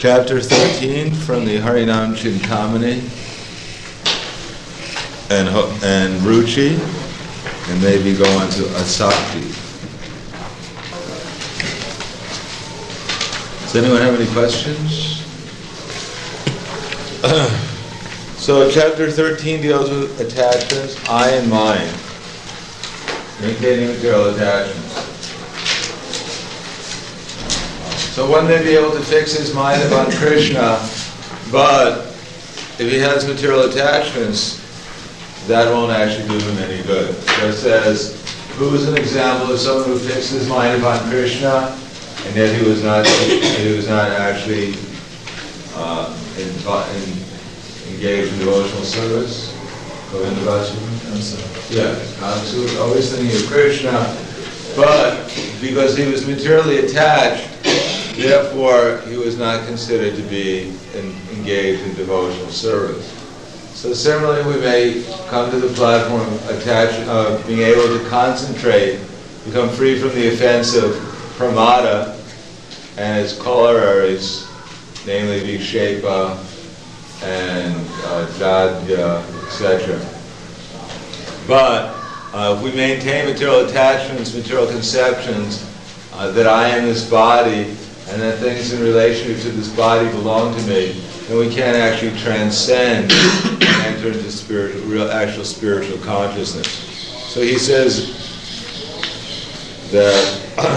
Chapter 13 from the Harinam Chintamani and Ruchi, and maybe go on to Asakti. Does anyone have any questions? So chapter 13 deals with attachments, I and mine, maintaining material attachments. So one may be able to fix his mind upon Krishna, but if he has material attachments, that won't actually do him any good. So it says, who is an example of someone who fixed his mind upon Krishna, and yet he was not actually engaged in devotional service? Govinda Vasu? Yeah, so always thinking of Krishna, but because he was materially attached, therefore he was not considered to be engaged in devotional service. So similarly, we may come to the platform of being able to concentrate, become free from the offense of pramada and its corollaries, namely vikshepa and dadya, etc. But if we maintain material attachments, material conceptions, that I am this body, and that things in relationship to this body belong to me, then we can't actually transcend and enter into actual spiritual consciousness. So he says that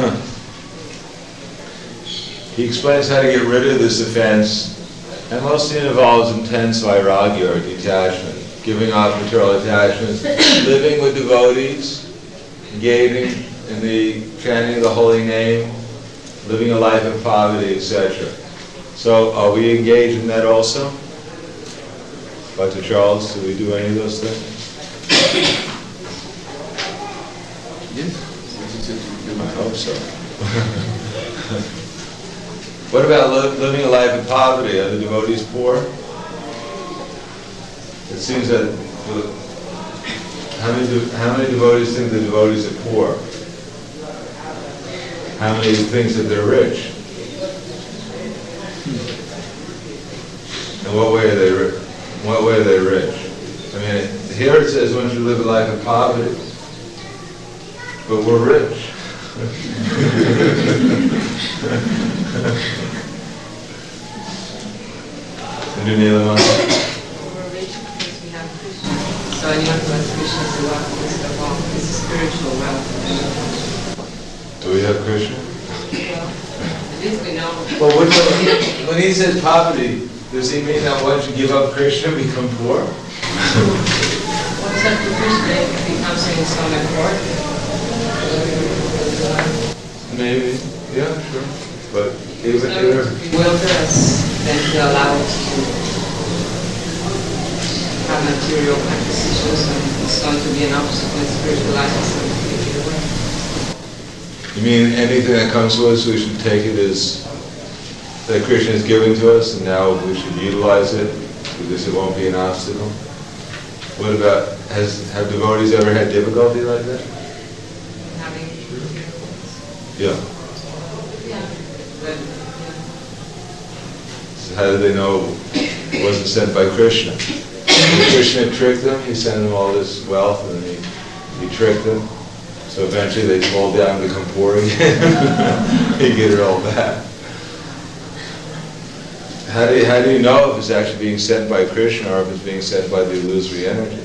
he explains how to get rid of this offense, and mostly it involves intense vairagya or detachment, giving off material attachments, living with devotees, engaging in the chanting of the holy name, living a life of poverty, etc. So are we engaged in that also? Dr. Charles, do we do any of those things? Yes. I hope so. What about living a life of poverty? Are the devotees poor? It seems that how many devotees think the devotees are poor? How many think that they're rich? In what way are they rich? In what way are they rich? I mean, here it says one should live a life of poverty, but we're rich. We're rich because we have Krishna. So anyone who has Krishna is the wealth, is a spiritual wealth. Do we have Krishna? Well, at least we know. Well, when he says poverty, does he mean that one should give up Krishna and become poor? What's up to Krishna if it becomes in some important? Maybe, yeah, sure. But even If he wills us, then he allows us to have material acquisitions, and it's going to be an obstacle in spiritual life, so we take it away. You mean anything that comes to us, we should take it as that Krishna is giving to us, and now we should utilize it because it won't be an obstacle? What about, have devotees ever had difficulty like that? Having Yeah. yeah, but So how did they know it wasn't sent by Krishna? When Krishna tricked them, he sent them all this wealth, and then he tricked them. So eventually they fall down and become poor again. He get it all back. How do you know if it's actually being sent by Krishna or if it's being sent by the illusory energy?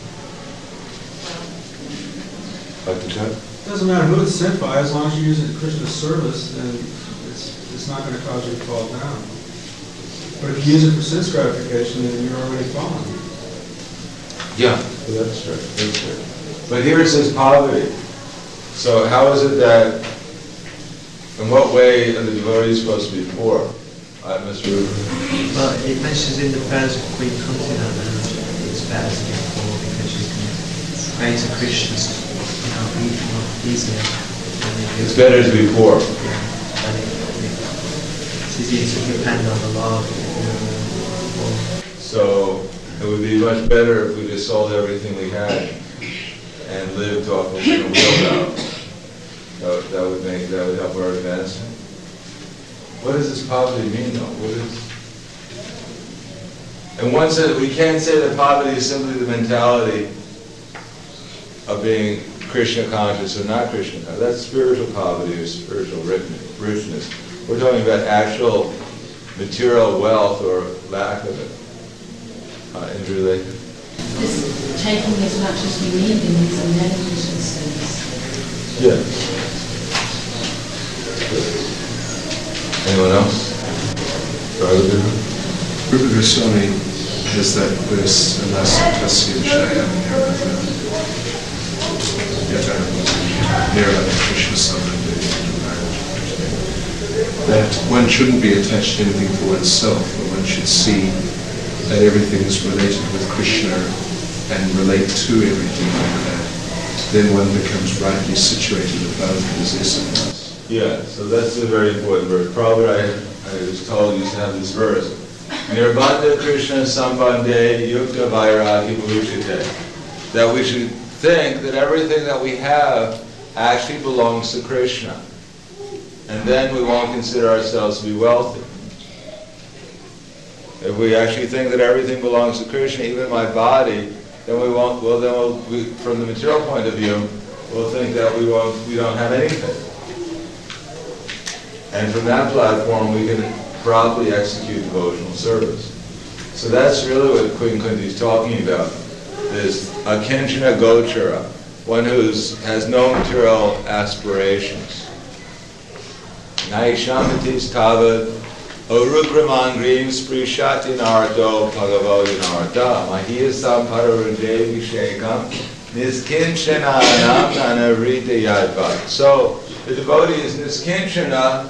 Dr. Chuck? It doesn't matter who it's sent by, as long as you use it in Krishna's service, then it's not going to cause you to fall down. But if you use it for sense gratification, then you're already fallen. Yeah, well, that's true. That's true. But here it says poverty. So how is it that, in what way are the devotees supposed to be poor? Mr. Rupert? Well, it mentions in the prayers of Queen Kuntina that it's better to be poor because you can pray to Krishna, more easier. It's better to be poor. Yeah, and it's easier to depend on the Lord. So it would be much better if we just sold everything we had and lived off of wheelbarrow. That would help our advancement. What does this poverty mean, though? In one sense, we can't say that poverty is simply the mentality of being Krishna conscious or not Krishna conscious. That's spiritual poverty or spiritual richness. We're talking about actual material wealth or lack of it. Andrew Latham. Just taking as much as we need in these meditation states. Yeah. Anyone else? Rupa Goswami has that verse, Anasa Tasya Vishaya that one shouldn't be attached to anything for oneself, but one should see that everything is related with Krishna and relate to everything like that. Then one becomes rightly situated above his essence. Yeah, so that's a very important verse. Prabhupada, I was told, used to have this verse. Nirbandha Krishna Sambandhe Yukta Vairagi Bhujite. That we should think that everything that we have actually belongs to Krishna. And then we won't consider ourselves to be wealthy. If we actually think that everything belongs to Krishna, even my body, then we won't, from the material point of view, we'll think that we don't have anything. And from that platform, we can properly execute devotional service. So that's really what Queen Kunti is talking about. This akinchana gochara, one who has no material aspirations. Naishamatis tavad orukramangrim sprishati nardo bhagavo yanarda mahiyasam pararaje vishekam niskinchana nanarita yadvat. So the devotee is niskinchana.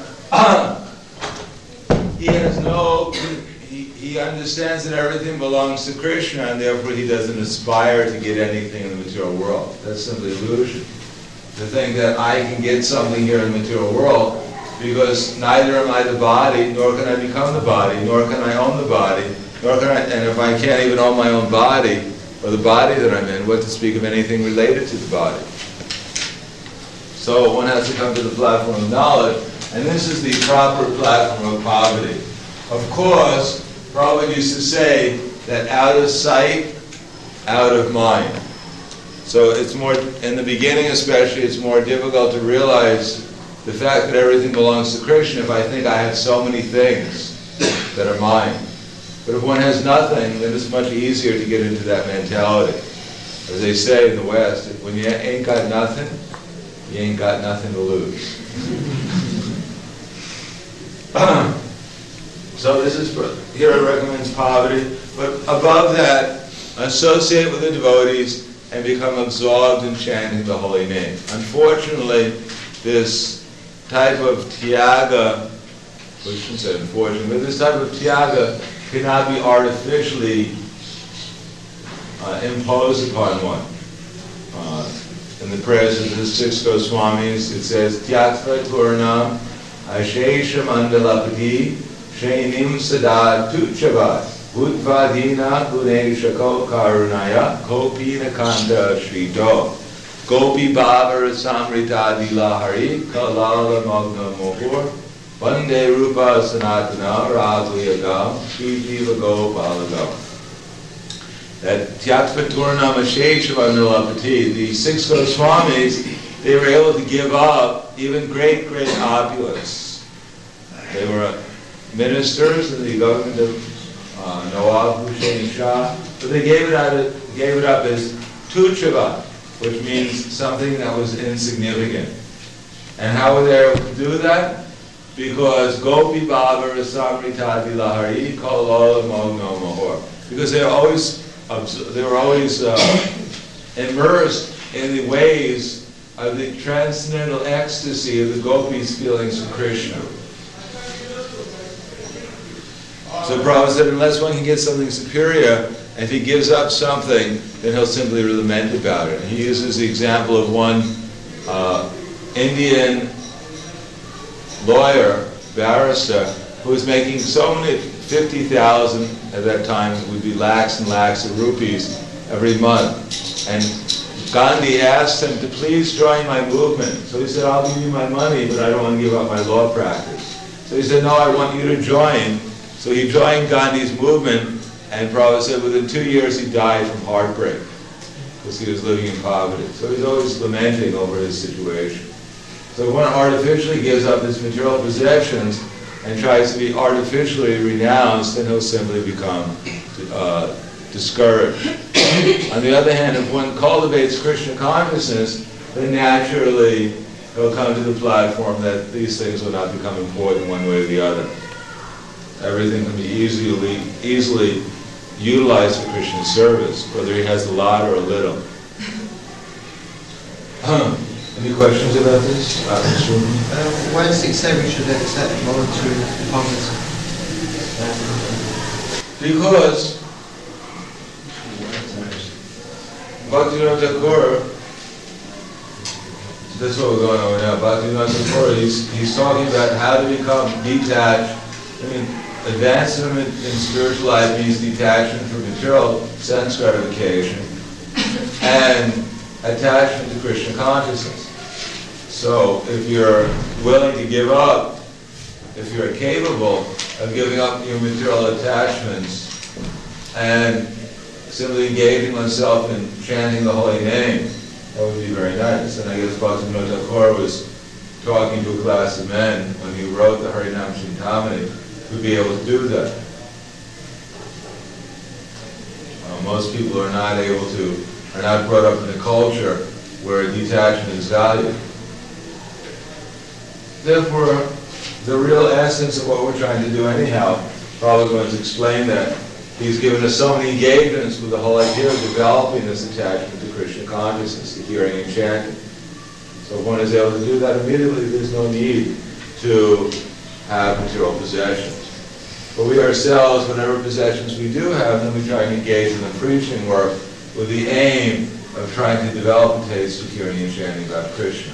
He understands that everything belongs to Krishna, and therefore he doesn't aspire to get anything in the material world. That's simply illusion. To think that I can get something here in the material world, because neither am I the body, nor can I become the body, nor can I own the body, and if I can't even own my own body, or the body that I'm in, what to speak of anything related to the body. So one has to come to the platform of knowledge, and this is the proper platform of poverty. Of course, Prabhupada used to say that out of sight, out of mind. So it's more, in the beginning especially, it's more difficult to realize the fact that everything belongs to Krishna if I think I have so many things that are mine. But if one has nothing, then it's much easier to get into that mentality. As they say in the West, when you ain't got nothing, you ain't got nothing to lose. So this is, here it recommends poverty, but above that, associate with the devotees and become absorbed in chanting the holy name. Unfortunately, this type of tyaga, we shouldn't say unfortunately, but this type of tyaga cannot be artificially imposed upon one. In the prayers of the six Goswamis, it says, Tyatva Turnam Ashesha Mandalapati Shainim Sada Tuchavat Udvadina Guneshako Karunaya Kopina Kanta Shrito Gopi Bhavar Samrita Dilahari Kalala Magna Mohur Vande Rupa Sanatana Radhuyagam Sri Jiva Gopalagam. That Tyatva Turnam Ashesha Mandalapati, the six Goswamis, they were able to give up even great opulence. They were ministers in the government of Nawab Hussain Shah, but they gave it up as tuchava, which means something that was insignificant. And how were they able to do that? Because Gopi Bhavar Samrita Dilahari Kalala Mogno Mahor. Because they were always immersed in the ways of the transcendental ecstasy of the gopis' feelings for Krishna. So Prabhupada said, unless one can get something superior, and if he gives up something, then he'll simply lament about it. And he uses the example of one Indian lawyer, barrister, who was making so many, 50,000 at that time, it would be lakhs and lakhs of rupees every month. And Gandhi asked him to please join my movement. So he said, I'll give you my money, but I don't want to give up my law practice. So he said, no, I want you to join. So he joined Gandhi's movement, and Prabhupada said within 2 years he died from heartbreak because he was living in poverty. So he's always lamenting over his situation. So if one artificially gives up his material possessions and tries to be artificially renounced, then he'll simply become discouraged. On the other hand, if one cultivates Krishna consciousness, then naturally he'll come to the platform that these things will not become important one way or the other. Everything can be easily utilized for Krishna's service, whether he has a lot or a little. Any questions about this? Why does it say we should accept voluntary poverty? Because Bhaktivinoda Thakur, that's what we're going over now. Bhaktivinoda Thakur, he's talking about how to become detached. I mean, advancement in spiritual life means detachment from material sense gratification and attachment to Krishna consciousness. So if you're willing to give up, if you're capable of giving up your material attachments and simply engaging oneself in chanting the holy name, that would be very nice. And I guess Bhaktivinoda Thakur was talking to a class of men when he wrote the Harinam Chintamani to be able to do that. Most people are not brought up in a culture where detachment is valued. Therefore, the real essence of what we're trying to do anyhow, Prabhupada going to explain that. He's given us so many engagements with the whole idea of developing this attachment to Krishna consciousness, to hearing and chanting. So if one is able to do that immediately, there's no need to have material possessions. But we ourselves, whatever possessions we do have, then we try and engage in the preaching work with the aim of trying to develop a taste of hearing and chanting about Krishna.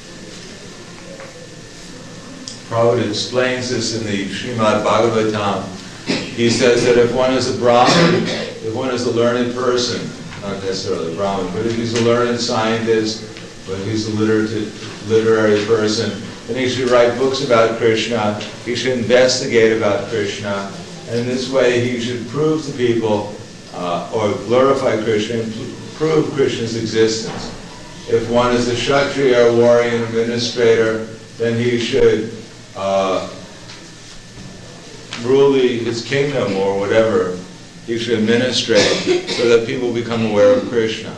Prabhupada explains this in the Srimad Bhagavatam. He says that if one is a Brahmin, if one is a learned person, not necessarily a Brahmin, but if he's a learned scientist, but if he's a literary person, then he should write books about Krishna, he should investigate about Krishna, and in this way he should prove to people, or glorify Krishna, and prove Krishna's existence. If one is a Kshatriya, warrior, administrator, then he should rule his kingdom or whatever. He should administrate so that people become aware of Krishna.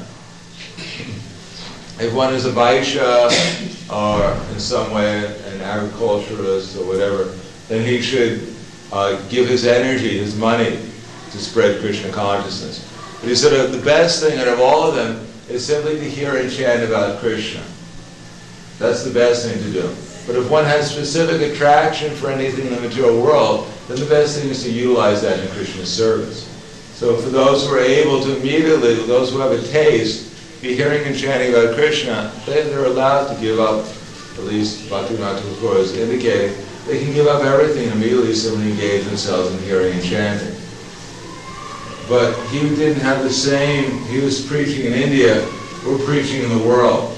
If one is a Vaishya or in some way an agriculturalist or whatever, then he should give his energy, his money, to spread Krishna consciousness. But he said the best thing out of all of them is simply to hear and chant about Krishna. That's the best thing to do. But if one has specific attraction for anything in the material world, then the best thing is to utilize that in Krishna's service. So for those who are able to immediately, those who have a taste, be hearing and chanting about Krishna, they're allowed to give up, at least Bhaktivinoda Thakur is indicating, they can give up everything and immediately simply engage themselves in hearing and chanting. But he didn't have the same, he was preaching in India, we're preaching in the world.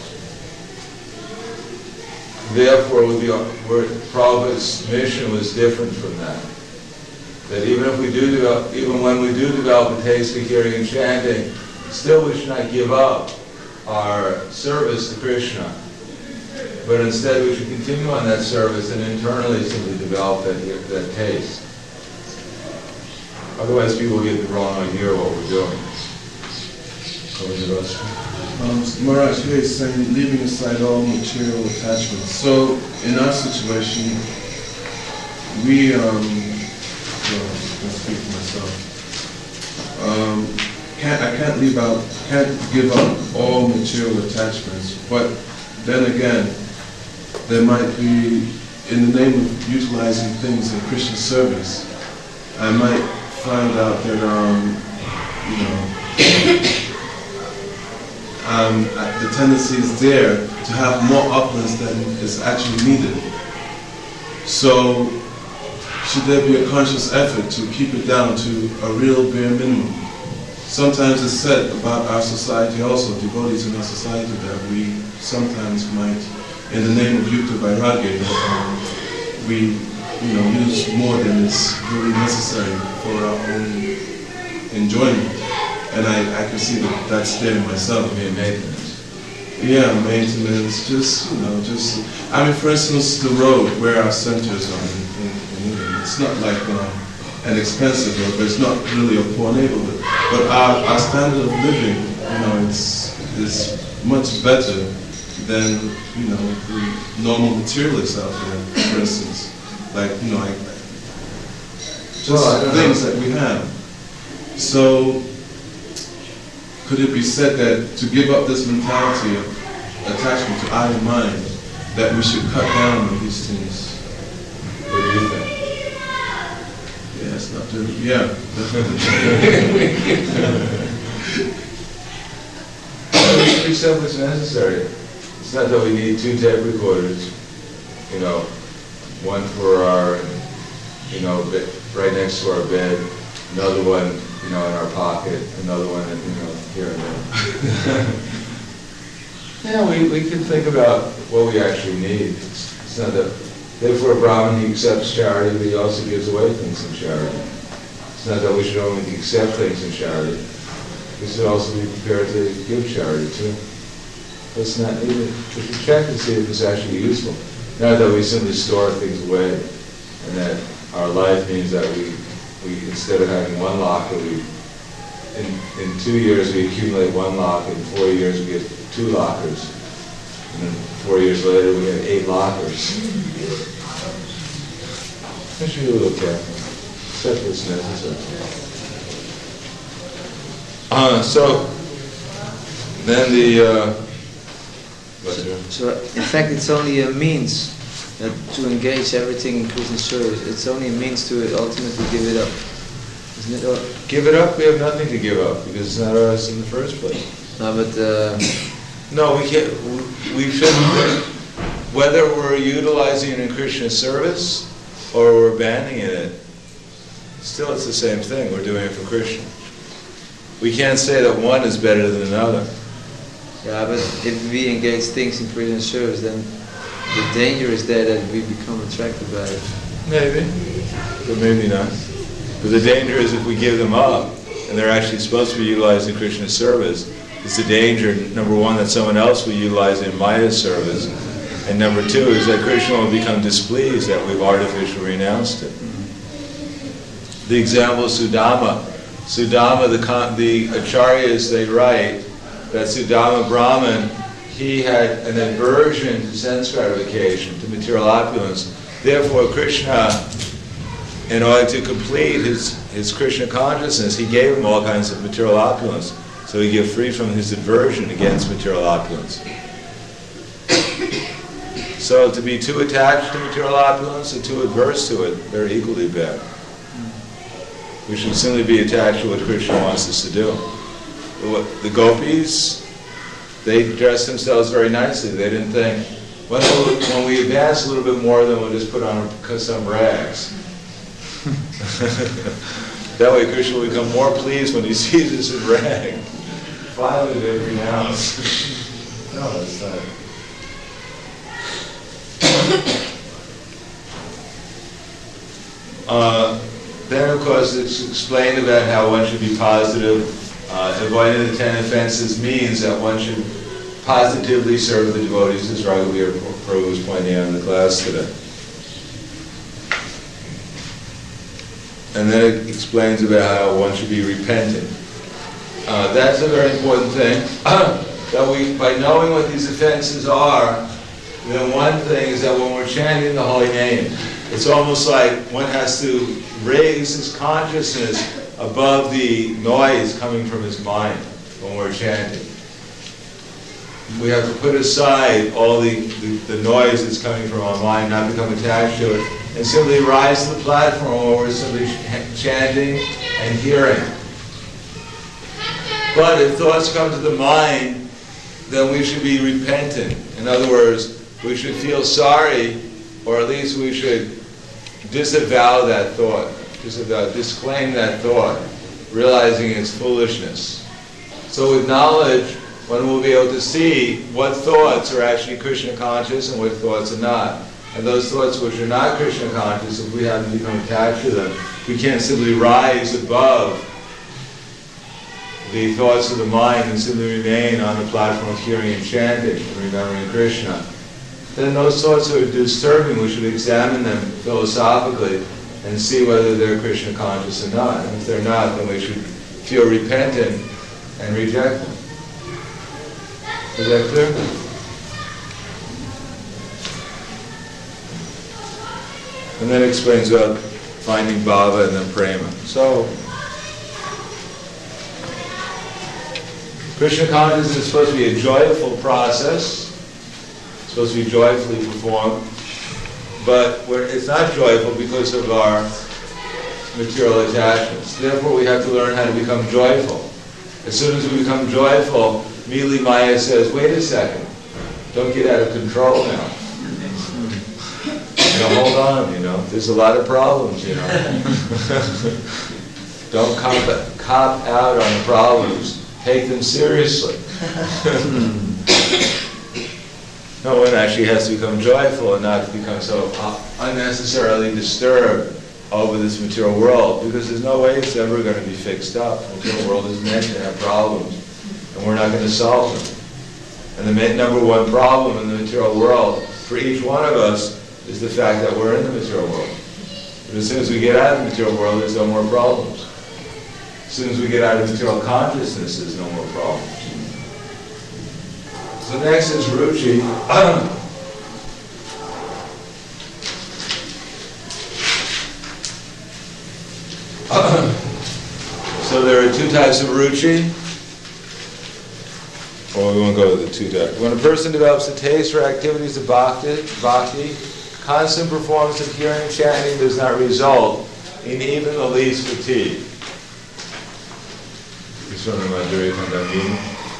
Therefore, Prabhupada's mission was different from that. That even when we do develop a taste for hearing and chanting, still we should not give up our service to Krishna. But instead we should continue on that service and internally simply develop that taste. Otherwise people get the wrong idea of what we're doing. Maharaj here is saying, leaving aside all material attachments. So, in our situation, we, well, I'll speak for myself. I can't give up all material attachments, but then again, there might be, in the name of utilizing things in Krishna service, I might find out that, the tendency is there to have more opulence than is actually needed. So, should there be a conscious effort to keep it down to a real bare minimum? Sometimes it's said about our society also, devotees in our society, that we sometimes might, in the name of Yukta Vairagya, we use more than is really necessary for our own enjoyment. And I can see that that's there in myself. I mean, maintenance. Yeah, maintenance, I mean, for instance, the road where our centers are in England, it's not like an expensive road, but it's not really a poor neighborhood. But our standard of living, is much better than, the normal materialists out there, for instance. Like, things that we have. So, could it be said that to give up this mentality of attachment to I and mine, that we should cut down on these things? What do you think? Yeah, it's not doing. Yeah, definitely. We accept what's necessary. It's not that we need 2 tape recorders, one for our, right next to our bed, another one, in our pocket, another one, here and there. Yeah, we can think about what we actually need. It's not that, therefore Brahman, he accepts charity, but he also gives away things in charity. It's not that we should only accept things in charity. We should also be prepared to give charity too. It's not needed. We should check to see if it's actually useful. Not that we simply store things away, and that our life means that we instead of having 1 locker, in 2 years we accumulate 1 locker, in 4 years we get 2 lockers, and then 4 years later we have 8 lockers. I should be a little careful, except what's necessary. So then So in fact, it's only a means to engage everything in Krishna service. It's only a means to ultimately give it up, isn't it? Give it up? We have nothing to give up because it's not ours in the first place. No, but no, we can't. We shouldn't. Whether we're utilizing it in Krishna service or we're abandoning it, still it's the same thing. We're doing it for Krishna. We can't say that one is better than another. Yeah, but if we engage things in Krishna service, then the danger is there that we become attracted by it. Maybe, but maybe not. But the danger is if we give them up, and they're actually supposed to be utilized in Krishna service, it's the danger, number one, that someone else will utilize it in Maya's service, and number 2 is that Krishna will become displeased that we've artificially renounced it. The example of Sudama. Sudama, the Acharyas, they write that Sudama Brahman, he had an aversion to sense gratification, to material opulence. Therefore, Krishna, in order to complete his Krishna consciousness, he gave him all kinds of material opulence, so he get free from his aversion against material opulence. So to be too attached to material opulence or too adverse to it, they're equally bad. We should simply be attached to what Krishna wants us to do. The gopis, they dressed themselves very nicely. They didn't think, when we advance a little bit more, then we'll just put on some rags. That way Krishna will become more pleased when he sees us in rag. Finally they renounce. No, that's not. Then, of course, it's explained about how one should be positive. Avoiding the 10 offenses means that one should positively serve the devotees, as Raghavir Prabhu was pointing out in the class today. And then it explains about how one should be repentant. That's a very important thing. That we, by knowing what these offenses are, then one thing is that when we're chanting the holy name, it's almost like one has to raise his consciousness above the noise coming from his mind when we're chanting. We have to put aside all the noise that's coming from our mind, not become attached to it, and simply rise to the platform where we're simply chanting and hearing. But if thoughts come to the mind, then we should be repentant. In other words, we should feel sorry, or at least we should disavow that thought, disclaim that thought, realizing its foolishness. So with knowledge, one will be able to see what thoughts are actually Krishna conscious and what thoughts are not. And those thoughts which are not Krishna conscious, if we haven't become attached to them, we can't simply rise above the thoughts of the mind and simply remain on the platform of hearing and chanting and remembering Krishna. Then those thoughts are disturbing. We should examine them philosophically and see whether they're Krishna conscious or not. And if they're not, then we should feel repentant and reject them. Is that clear? And then explains about finding bhava and then prema. So, Krishna consciousness is supposed to be a joyful process. It's supposed to be joyfully performed. But it's not joyful because of our material attachments. Therefore, we have to learn how to become joyful. As soon as we become joyful, immediately Maya says, wait a second, don't get out of control now. Hold on, there's a lot of problems, Don't cop out on the problems. Take them seriously. No one actually has to become joyful and not become so unnecessarily disturbed over this material world, because there's no way it's ever going to be fixed up. The material world is meant to have problems, and we're not going to solve them. And the number one problem in the material world for each one of us is the fact that we're in the material world. But as soon as we get out of the material world, there's no more problems. As soon as we get out of material consciousness, there's no more problems. So next is ruchi. So there are two types of ruchi. Well, we won't go to the two types. When a person develops a taste for activities of bhakti, constant performance of hearing and chanting does not result in even the least fatigue. This one reminds me of that meeting.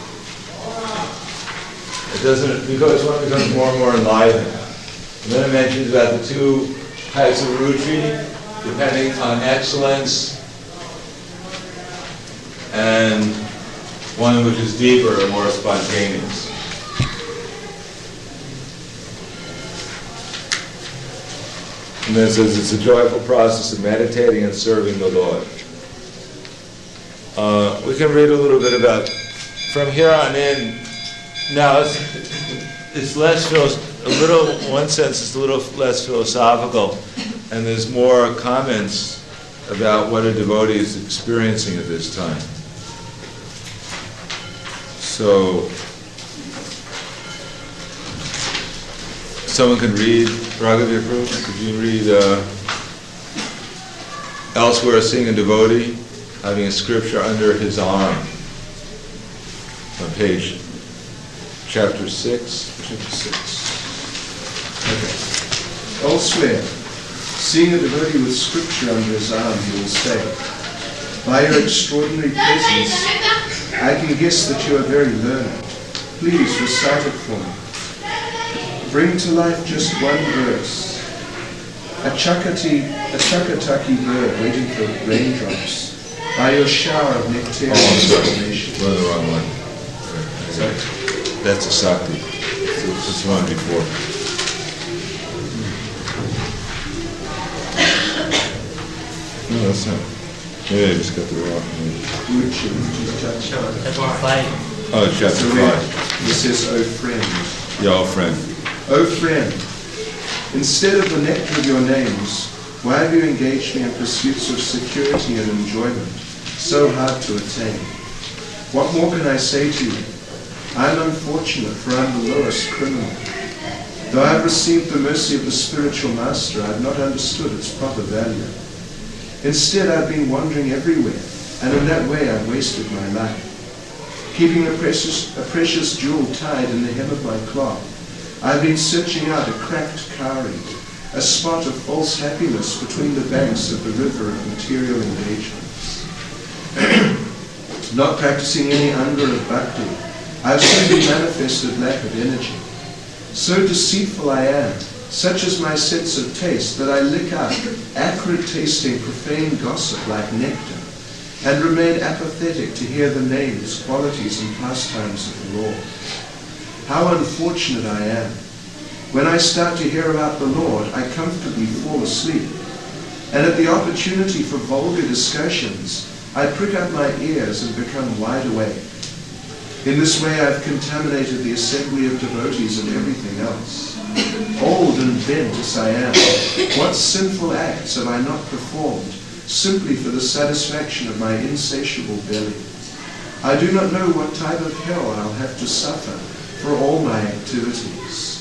It doesn't, because one becomes more and more enlivened. And then it mentions about the two types of ruchi, depending on excellence, and one which is deeper and more spontaneous. And then it says it's a joyful process of meditating and serving the Lord. We can read a little bit about, from here on in, now it's less, one sense it's a little less philosophical, and there's more comments about what a devotee is experiencing at this time. So, someone could read, Raghav Prabhu, could you read elsewhere seeing a devotee having a scripture under his arm on page chapter 6. Chapter 6. Okay. Elsewhere, seeing a devotee with scripture under his arm, he will say, by your extraordinary presence, I can guess that you are very learned. Please recite it for me. Bring to life just one verse. A chakataki bird waiting for raindrops. By your shower of nectarian formation. We're the wrong one. Sorry? That's a sakti. It's the one before. No, that's not. Maybe I just got the wrong one. Chapter 5. Oh, chapter 5. It says, O friend. Yeah, oh friend. O friend, instead of the nectar of your names, why have you engaged me in pursuits of security and enjoyment, so hard to attain? What more can I say to you? I am unfortunate, for I am the lowest criminal. Though I have received the mercy of the spiritual master, I have not understood its proper value. Instead, I have been wandering everywhere, and in that way I have wasted my life. Keeping a precious jewel tied in the hem of my cloth, I have been searching out a cracked kauri, a spot of false happiness between the banks of the river of material engagements. Not practicing any anga of bhakti, I have simply manifested lack of energy. So deceitful I am, such is my sense of taste, that I lick out acrid tasting profane gossip like nectar, and remain apathetic to hear the names, qualities, and pastimes of the Lord. How unfortunate I am! When I start to hear about the Lord, I comfortably fall asleep. And at the opportunity for vulgar discussions, I prick up my ears and become wide awake. In this way I've contaminated the assembly of devotees and everything else. Old and bent as I am, what sinful acts have I not performed simply for the satisfaction of my insatiable belly? I do not know what type of hell I'll have to suffer for all my activities.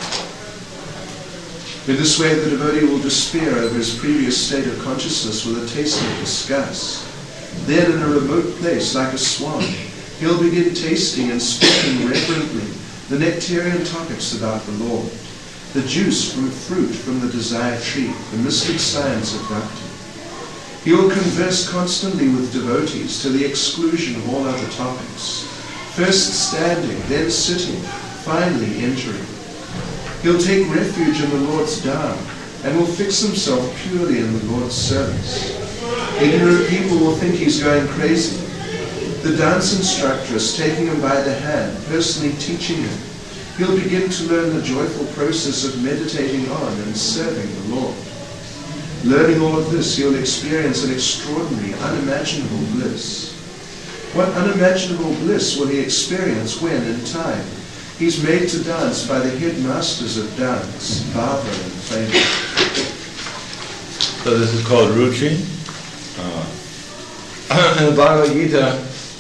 In this way the devotee will despair over his previous state of consciousness with a taste of disgust. Then in a remote place like a swan, he'll begin tasting and speaking reverently the nectarian topics about the Lord, the juice from fruit from the desired tree, the mystic science of bhakti. He will converse constantly with devotees to the exclusion of all other topics, first standing, then sitting, finally entering. He'll take refuge in the Lord's Dham and will fix himself purely in the Lord's service. Ignorant people will think he's going crazy. The dance instructress taking him by the hand, personally teaching him, he'll begin to learn the joyful process of meditating on and serving the Lord. Learning all of this, he'll experience an extraordinary, unimaginable bliss. What unimaginable bliss will he experience when, in time, he's made to dance by the headmasters of dance, Baba and Prema. So this is called Ruchi. In the Bhagavad Gita,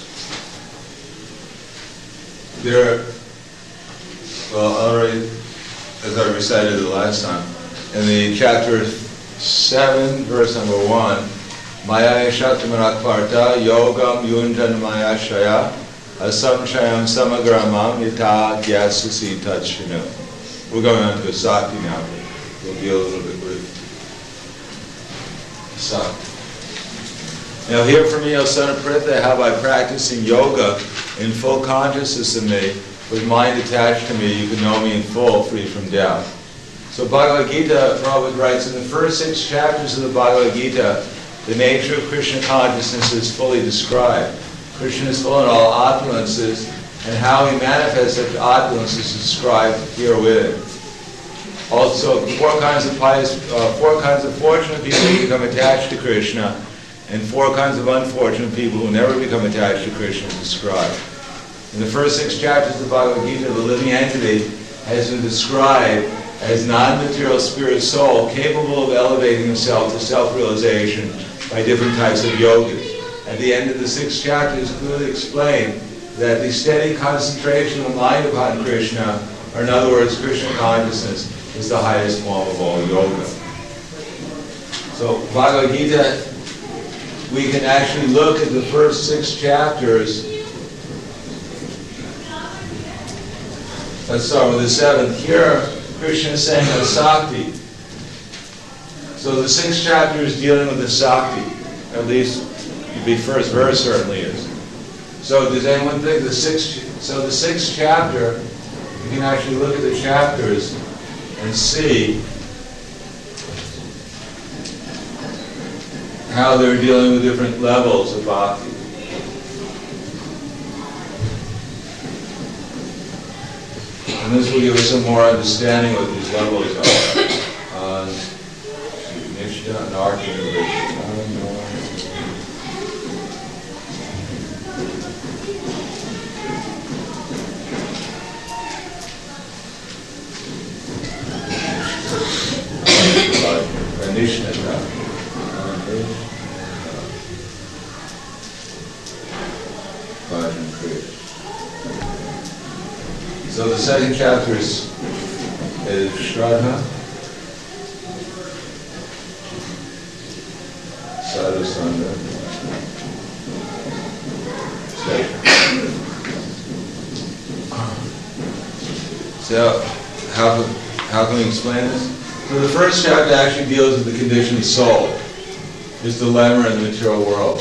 already, as I recited the last time, in the chapter 7, verse number 1, Maya Shaktimanakvarta Yogam Yunjan Maya Shaya Asamshayam Samagramam Yata Gyasasi Tachinu. We're going on to Sakti now. We'll be a little bit brief. Sakti. Now hear from me, O son of Pritha, how by practicing yoga in full consciousness of me, with mind attached to me, you can know me in full, free from doubt. So Bhagavad Gita, Prabhupada writes, in the first 6 chapters of the Bhagavad Gita, the nature of Krishna consciousness is fully described. Krishna is full in all opulences, and how he manifests such opulences is described herewith. Also, 4 kinds of fortunate people who become attached to Krishna, and 4 kinds of unfortunate people who never become attached to Krishna is described. In the first 6 chapters of the Bhagavad Gita, the living entity has been described as non-material spirit soul capable of elevating himself to self-realization by different types of yogas. At the end of the 6 chapters, clearly explained that the steady concentration of the mind upon Krishna, or in other words, Krishna consciousness, is the highest form of all yoga. So Bhagavad Gita, we can actually look at the first 6 chapters. Let's start with the 7th. Here, Krishna is saying Asakti. So the 6th chapter is dealing with the Sakti. At least the first verse certainly is. So does anyone think the 6th chapter, you can actually look at the chapters and see how they're dealing with different levels of bhakti. And this will give us some more understanding what these levels are. Nishya, Narki, So the 2nd chapter is Shraddha, Sadhusanga, So how can we explain this? So the first chapter actually deals with the conditioned soul, his dilemma in the material world.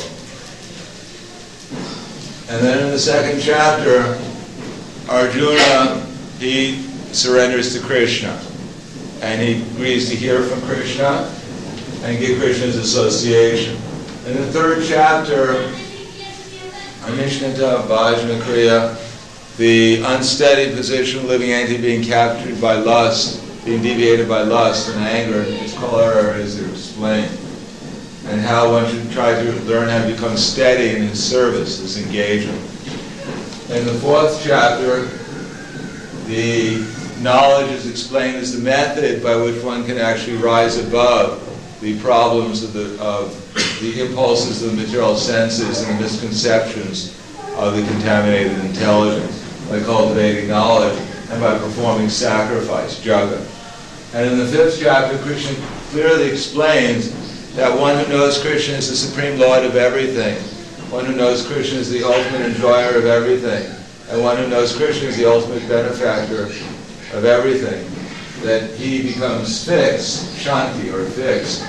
And then in the 2nd chapter, Arjuna, he surrenders to Krishna, and he agrees to hear from Krishna and get Krishna's association. In the 3rd chapter, Anishnata Bhajana Kriya, the unsteady position of living entity being captured by lust, being deviated by lust and anger, its corollary is explained, and how one should try to learn how to become steady in his service, his engagement. In the 4th chapter, the knowledge is explained as the method by which one can actually rise above the problems of the impulses of the material senses and the misconceptions of the contaminated intelligence by cultivating knowledge and by performing sacrifice, jaga. And in the 5th chapter, Krishna clearly explains that one who knows Krishna is the supreme Lord of everything, one who knows Krishna is the ultimate enjoyer of everything, and one who knows Krishna is the ultimate benefactor of everything, that he becomes fixed, shanti, or fixed,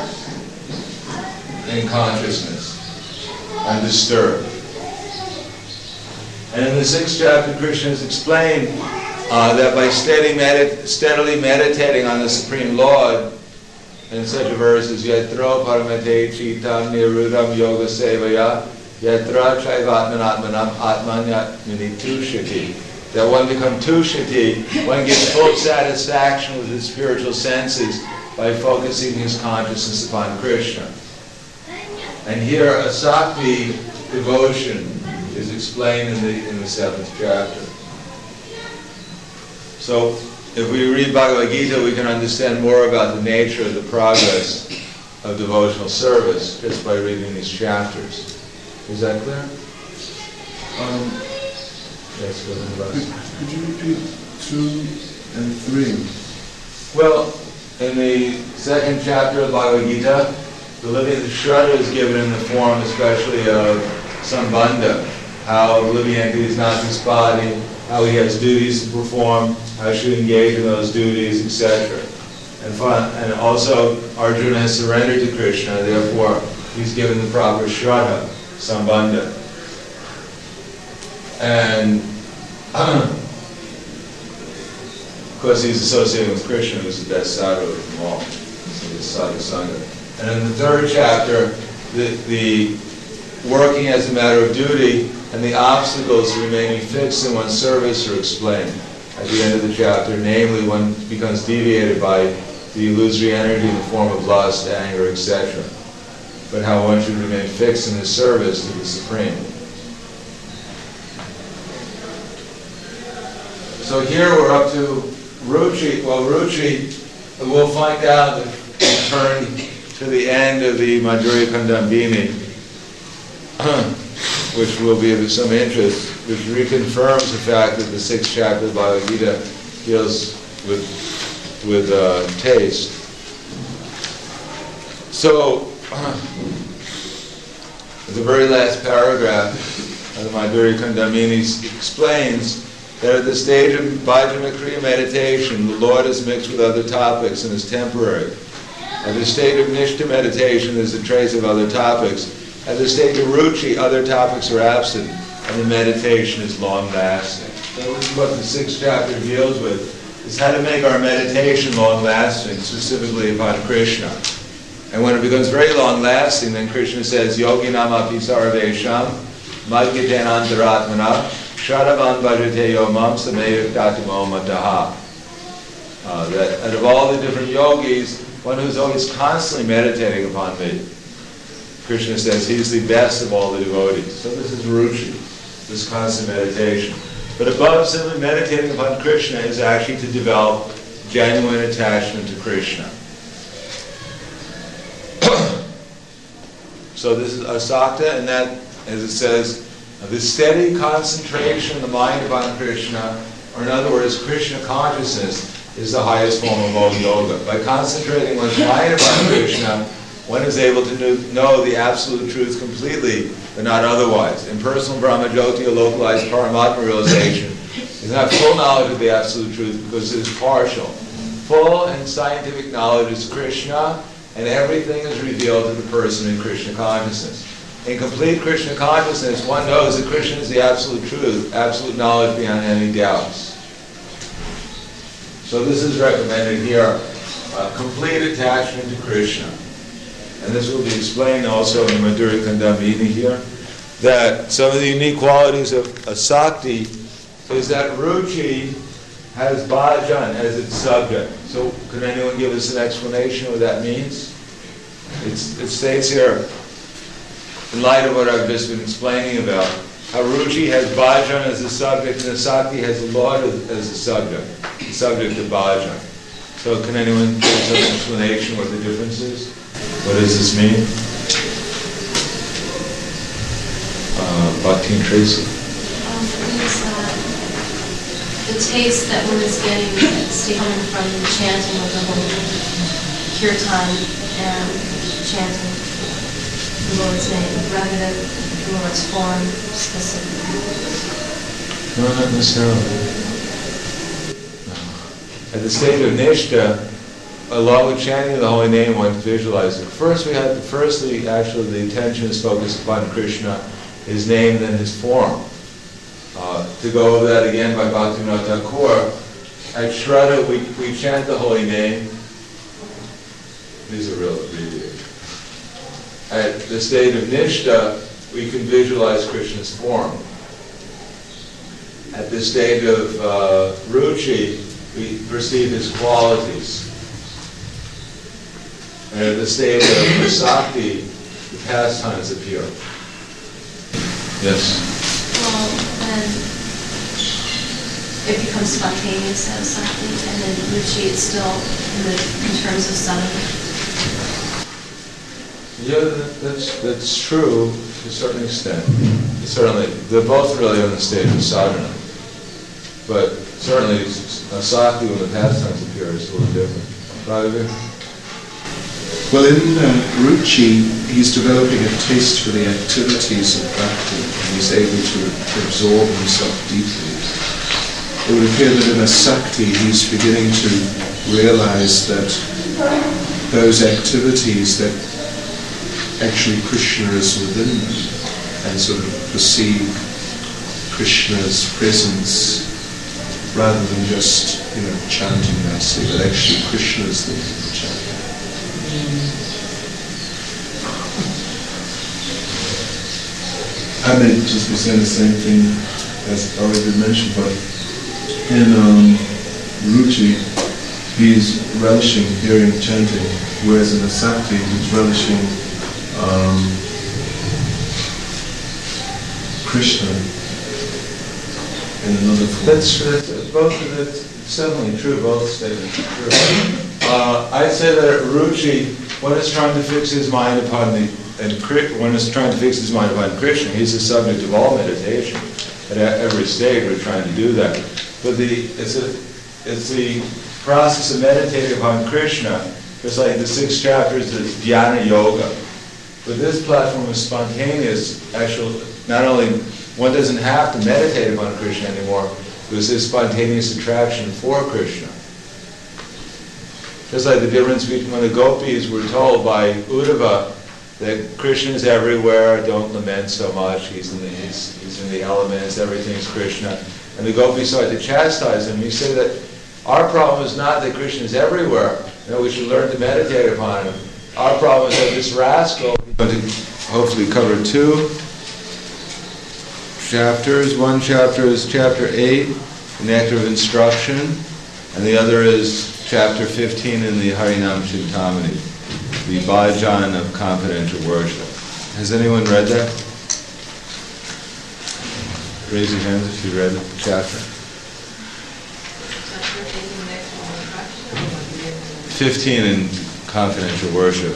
in consciousness, undisturbed. And in the 6th chapter, Krishna has explained that by steadily meditating on the Supreme Lord, in such a verse as Yatra Paramate Chitam Nirudam Yoga Sevaya Yatra Chaivatmanatmanam Atmanyat Minitushati, that one becomes tushati, one gets full satisfaction with his spiritual senses by focusing his consciousness upon Krishna. And here, a Sakti devotion is explained in the 7th chapter. So, if we read Bhagavad Gita, we can understand more about the nature of the progress of devotional service just by reading these chapters. Is that clear? Yes, go ahead. Could you repeat 2 and 3? Well, in the 2nd chapter of Bhagavad Gita, the living Shraddha is given in the form especially of Sambandha, how the living entity is not his body, how he has duties to perform, how he should engage in those duties, etc. And also, Arjuna has surrendered to Krishna, therefore he's given the proper Shraddha, Sambandha. And of course he's associated with Krishna, who's the best sadhu of them all, so the sadhu sangha. And in the 3rd chapter, the working as a matter of duty and the obstacles remaining fixed in one's service are explained at the end of the chapter. Namely, one becomes deviated by the illusory energy in the form of lust, anger, etc. But how one should remain fixed in his service to the Supreme. So here we're up to Ruchi. Well, Ruchi, we'll find out that we turn to the end of the Madhurya Kandambini, which will be of some interest, which reconfirms the fact that the 6th chapter of Bhagavad Gita deals with taste. So, the very last paragraph of the Madhurya Kandambini explains that at the stage of Bhajana Kriya meditation, the Lord is mixed with other topics and is temporary. At the state of Nishta meditation, there's a trace of other topics. At the stage of Ruchi, other topics are absent, and the meditation is long-lasting. So this is what the 6th chapter deals with, is how to make our meditation long-lasting, specifically upon Krishna. And when it becomes very long-lasting, then Krishna says, Yoginam api sarvesham, madgiten antaratmana, shadavan bhajate yomam sameyak tatimo mataha. That out of all the different yogis, one who's always constantly meditating upon me, Krishna says he's the best of all the devotees. So this is Ruchi, this constant meditation. But above simply meditating upon Krishna is actually to develop genuine attachment to Krishna. So this is asakta, and that, as it says, the steady concentration of the mind upon Krishna, or in other words, Krishna consciousness, is the highest form of all yoga. By concentrating one's mind upon Krishna, one is able to know the absolute truth completely, but not otherwise. Impersonal Brahmajyoti, a localized Paramatma realization, is not full knowledge of the absolute truth because it is partial. Full and scientific knowledge is Krishna, and everything is revealed to the person in Krishna consciousness. In complete Krishna consciousness, one knows that Krishna is the absolute truth, absolute knowledge beyond any doubts. So this is recommended here, complete attachment to Krishna. And this will be explained also in Madhurya Kandambini here, that some of the unique qualities of Asakti is that Ruchi has bhajan as its subject. So could anyone give us an explanation of what that means? It states here, in light of what I've just been explaining about, how Ruchi has bhajan as the subject and Asakti has the Lord as the subject of bhajan. So can anyone give us an explanation what the difference is? What does this mean? Bhakti and Tracy. The taste that one is getting is coming from the chanting of the holy kirtan and chanting the Lord's name, rather than the Lord's form specifically. No, not necessarily. At the stage of Nishta, along with chanting of the holy name, one visualizes it. Firstly, the attention is focused upon Krishna, his name, and then his form. To go over that again by Bhaktivinoda Thakur, at Shraddha we chant the holy name. These are real abbreviations. At the state of Nishta, we can visualize Krishna's form. At the state of Ruchi, we perceive his qualities. And at the state of Asakti, the pastimes appear. Yes? Well, then it becomes spontaneous as something, and then Ruchi is still in terms of sadhana. Yeah, that's true to a certain extent. Certainly, they're both really on the stage of sadhana. But certainly, Asakti, when the pastimes appear, is a little different. Radhavir? Well, in Ruchi, he's developing a taste for the activities of bhakti, and he's able to absorb himself deeply. It would appear that in Asakti, he's beginning to realize that those activities, that actually Krishna is within them, and sort of perceive Krishna's presence rather than just, chanting nicely, but actually Krishna is the chanting. I may just be saying the same thing as already been mentioned, but in Ruchi, he's relishing hearing chanting, whereas in Asakti, he's relishing Krishna in another form. That's definitely true. Both statements are true. I'd say that at Ruchi, one is trying to fix his mind upon Krishna. He's the subject of all meditation. At every stage, we're trying to do that. But it's the process of meditating upon Krishna. It's like the 6 chapters of Dhyana Yoga. But this platform is spontaneous. Actually, not only one doesn't have to meditate upon Krishna anymore, because there's spontaneous attraction for Krishna. Just like the difference between when the gopis were told by Uddhava that Krishna is everywhere, don't lament so much, he's in the elements, everything's Krishna. And the gopis started to chastise him. He said that our problem is not that Krishna is everywhere, we should learn to meditate upon him. Our problem is that this rascal, we're going to hopefully cover 2 chapters. One chapter is chapter 8, the Nectar of Instruction, and the other is chapter 15 in the Harinam Chintamani, the bhajan of confidential worship. Has anyone read that? Raise your hands if you read the chapter. 15 in confidential worship.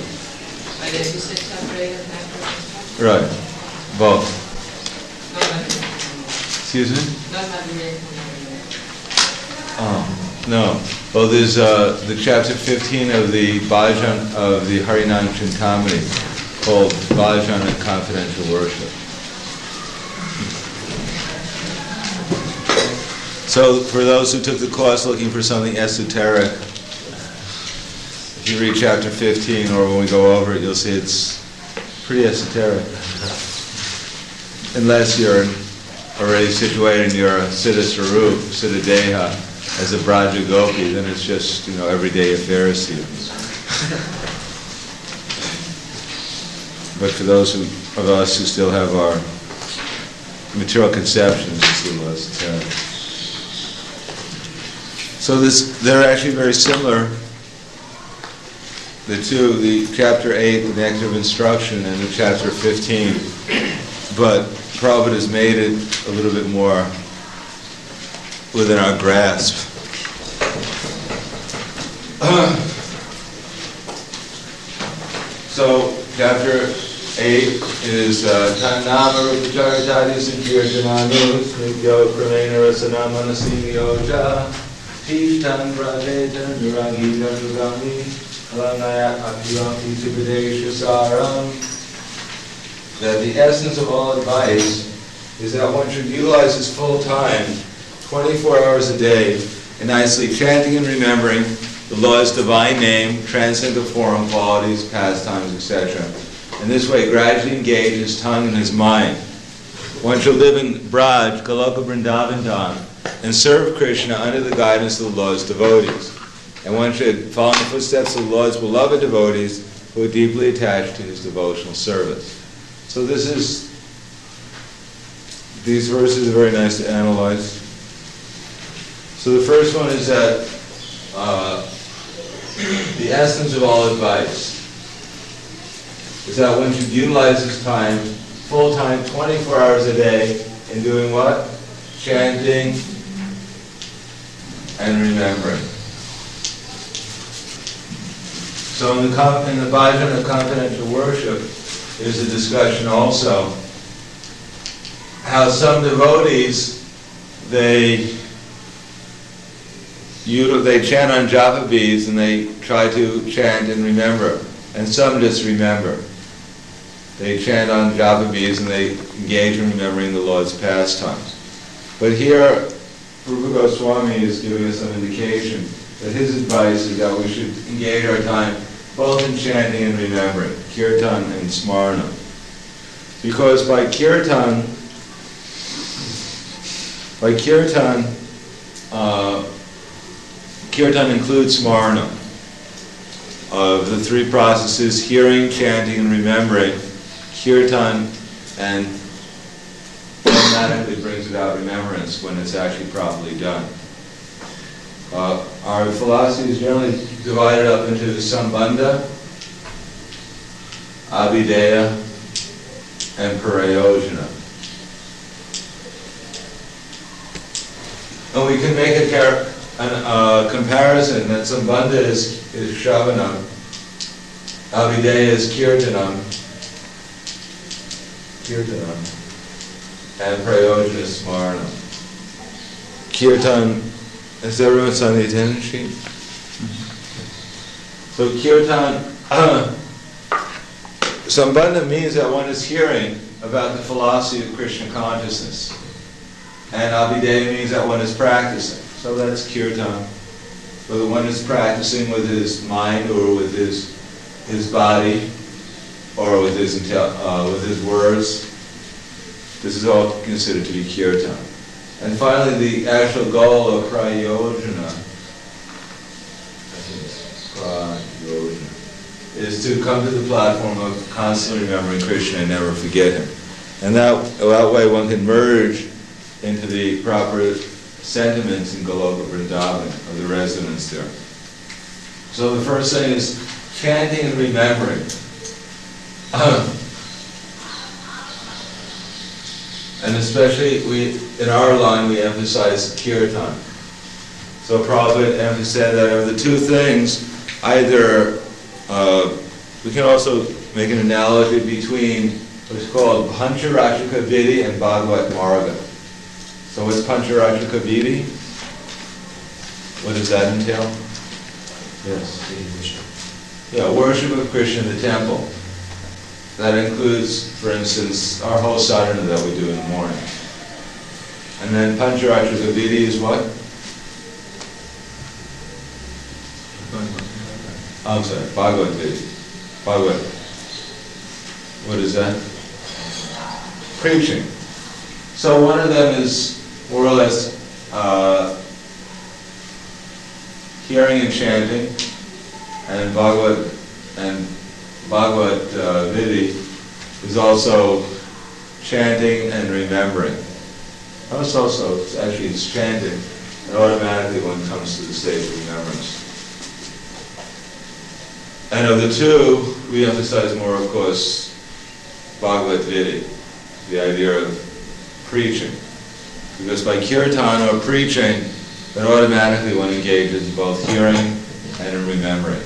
Right, both. Excuse me? Oh, no. Well, there's the chapter 15 of the bhajan of the Harinam Chintamani called Bhajan of Confidential Worship. So for those who took the course looking for something esoteric, if you read chapter 15 or when we go over it, you'll see it's pretty esoteric. Unless you're already situated in your Siddha Swarup, Siddha Deha, as a Braja Gopi, then it's just, everyday affairs to you. But for those of us who still have our material conceptions, it's a little esoteric. So they're actually very similar. The two, the chapter 8, the Nectar of Instruction, and the chapter 15. But Prabhupada has made it a little bit more within our grasp. So, chapter 8 is Tanama Rupacharitati Sankirtananus Nityo Pramena Rasana Manasini Yoja Tiftan Pradetan Nuragita Nugami Alanaya Abhyampi Tipadesha Saram. That the essence of all advice is that one should utilize his full time, 24 hours a day, in nicely chanting and remembering the Lord's divine name, transcendental form, qualities, pastimes, etc. In this way, gradually engage his tongue and his mind. One should live in Braj, Goloka Vrindavan Dham, and serve Krishna under the guidance of the Lord's devotees. And one should follow in the footsteps of the Lord's beloved devotees who are deeply attached to his devotional service. So these verses are very nice to analyze. So the first one is that the essence of all advice is that one should utilize his time, full time, 24 hours a day, in doing what? Chanting and remembering. So in the bhajan of confidential worship, there's a discussion also how some devotees, they chant on japa beads and they try to chant and remember, and some just remember. They chant on japa beads and they engage in remembering the Lord's pastimes. But here, Rupa Goswami is giving us some indication that his advice is that we should engage our time both in chanting and remembering, kirtan and smarna. Because by kirtan includes smarna. Of the three processes, hearing, chanting, and remembering, kirtan and automatically brings about remembrance when it's actually properly done. Our philosophy is generally divided up into sambandha, abhideya, and prayojana. And we can make a comparison that sambandha is shravanam, abhideya is kirtanam, and prayojana is smarna. Kirtan, is everyone on the attendance sheet? So kirtan, sambandha means that one is hearing about the philosophy of Krishna consciousness. And abhideya means that one is practicing. So that's kirtan. Whether one is practicing with his mind or with his body or with his words, this is all considered to be kirtan. And finally, the actual goal of prayojana, is to come to the platform of constantly remembering Krishna and never forget him. And that way one can merge into the proper sentiments in Goloka Vrindavan, of the residents there. So the first thing is chanting and remembering. And especially in our line we emphasize kirtan. So Prabhupada emphasized that of the two things, either we can also make an analogy between what's called Pancharachika Vidhi and Bhagavad Marga. So what's Pancharachika Vidhi? What does that entail? Yes. Yeah, worship of Krishna in the temple. That includes, for instance, our whole sadhana that we do in the morning. And then Pancharachika Vidhi is what? I'm sorry, Bhagavad Vidhi. Bhagavad. What is that? Preaching. So one of them is more or less hearing and chanting, and Bhagavad Vidhi is also chanting and remembering. It's chanting and automatically one comes to the state of remembrance. And of the two, we emphasize more, of course, Bhagavad Gita, the idea of preaching. Because by kirtan, or preaching, then automatically one engages in both hearing and in remembering.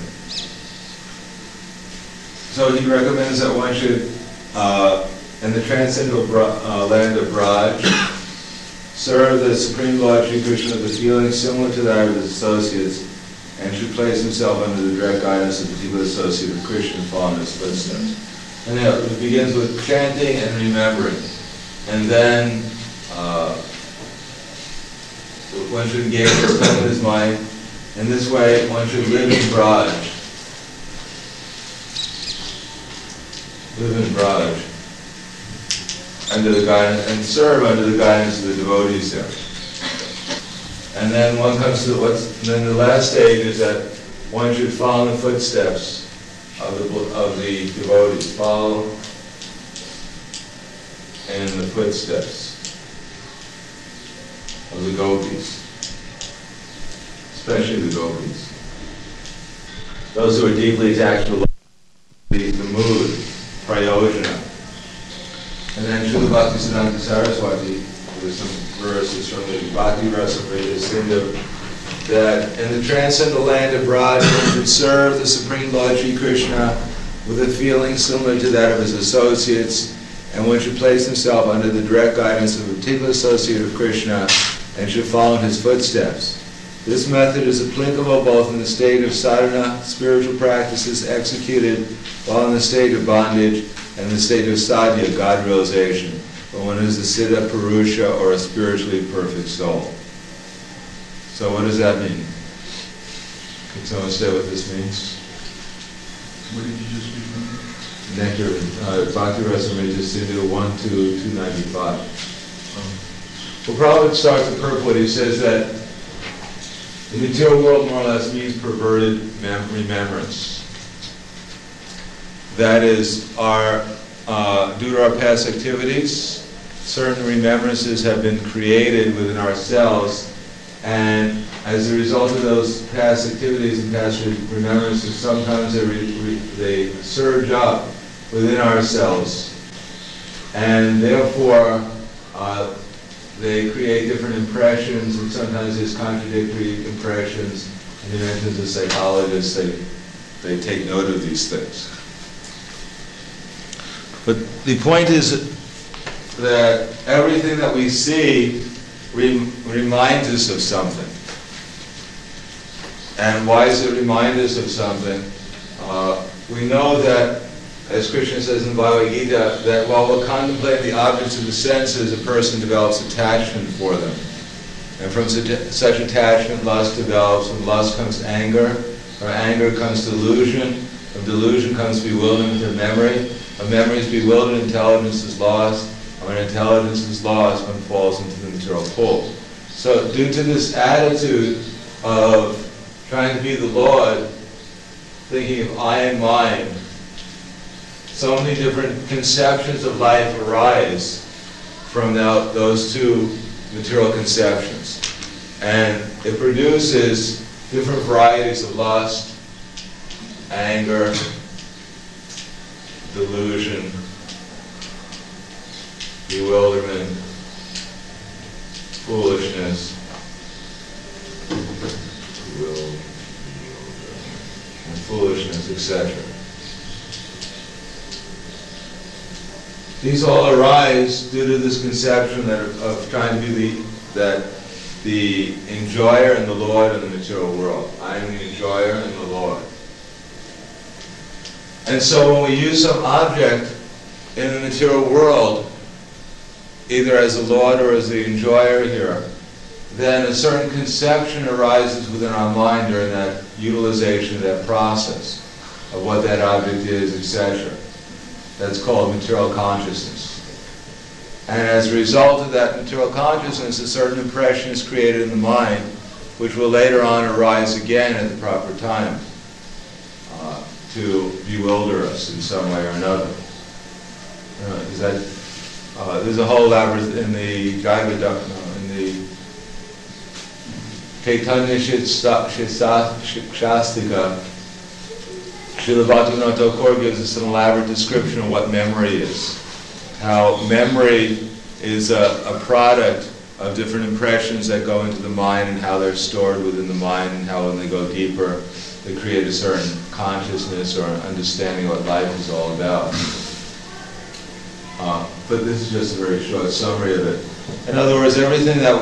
So he recommends that one should, in the transcendental land of Braj, serve the Supreme Lord Sri Krishna with a feeling similar to that of his associates, and should place himself under the direct guidance of a particular associate of Krishna following his footsteps. And it begins with chanting and remembering. And then one should engage his tongue in his mind. In this way, one should live in Braj. Live in Braj. Under the guidance, and serve under the guidance of the devotees there. And then one comes to then the last stage is that one should follow the footsteps of the devotees. Follow in the footsteps of the gopis, especially the gopis. Those who are deeply attached to the mood, prayojana. And then Srila Bhaktisiddhanta Saraswati, with some verses from the Bhakti Rasamrita Sindhu, that in the transcendental land of Braj, one should serve the Supreme Lord Sri Krishna with a feeling similar to that of his associates, and one should place himself under the direct guidance of a particular associate of Krishna and should follow in his footsteps. This method is applicable both in the state of sadhana, spiritual practices executed while in the state of bondage, and the state of sadhya, God realization, when one is a siddha purusha, or a spiritually perfect soul. So what does that mean? Can someone say what this means? What did you just read from? Nectar, Bhakti Rasamrita Sindhu 1-295. Well, Prabhupada starts the purport. He says that the material world more or less means perverted remembrance. That is, due to our past activities, certain remembrances have been created within ourselves, and as a result of those past activities and past remembrances, sometimes they surge up within ourselves, and therefore they create different impressions, and sometimes there's contradictory impressions. And he mentions the psychologists, they take note of these things. But the point is that everything that we see reminds us of something. And why does it remind us of something? We know that, as Krishna says in the Bhagavad Gita, that while we're contemplating the objects of the senses, a person develops attachment for them. And from such attachment, lust develops. From lust comes anger. From anger comes delusion. From delusion comes bewilderment of memory. When memory is bewildered, intelligence is lost. And when intelligence is lost, one falls into the material pool. So due to this attitude of trying to be the Lord, thinking of I and mine, so many different conceptions of life arise from those two material conceptions. And it produces different varieties of lust, anger, delusion, bewilderment, foolishness, and foolishness, etc. These all arise due to this conception of trying to be the enjoyer and the Lord in the material world. I am the enjoyer and the Lord. And so when we use some object in the material world, either as a Lord or as the enjoyer here, then a certain conception arises within our mind during that utilization of that process of what that object is, etc. That's called material consciousness. And as a result of that material consciousness, a certain impression is created in the mind, which will later on arise again at the proper time to bewilder us in some way or another. There's a whole labyrinth in the Chaitanya Shastika, Srila Bhaktivinoda Thakur gives us an elaborate description of what memory is. How memory is a product of different impressions that go into the mind and how they're stored within the mind, and how when they go deeper they create a certain consciousness or an understanding of what life is all about. But this is just a very short summary of it. In other words, everything that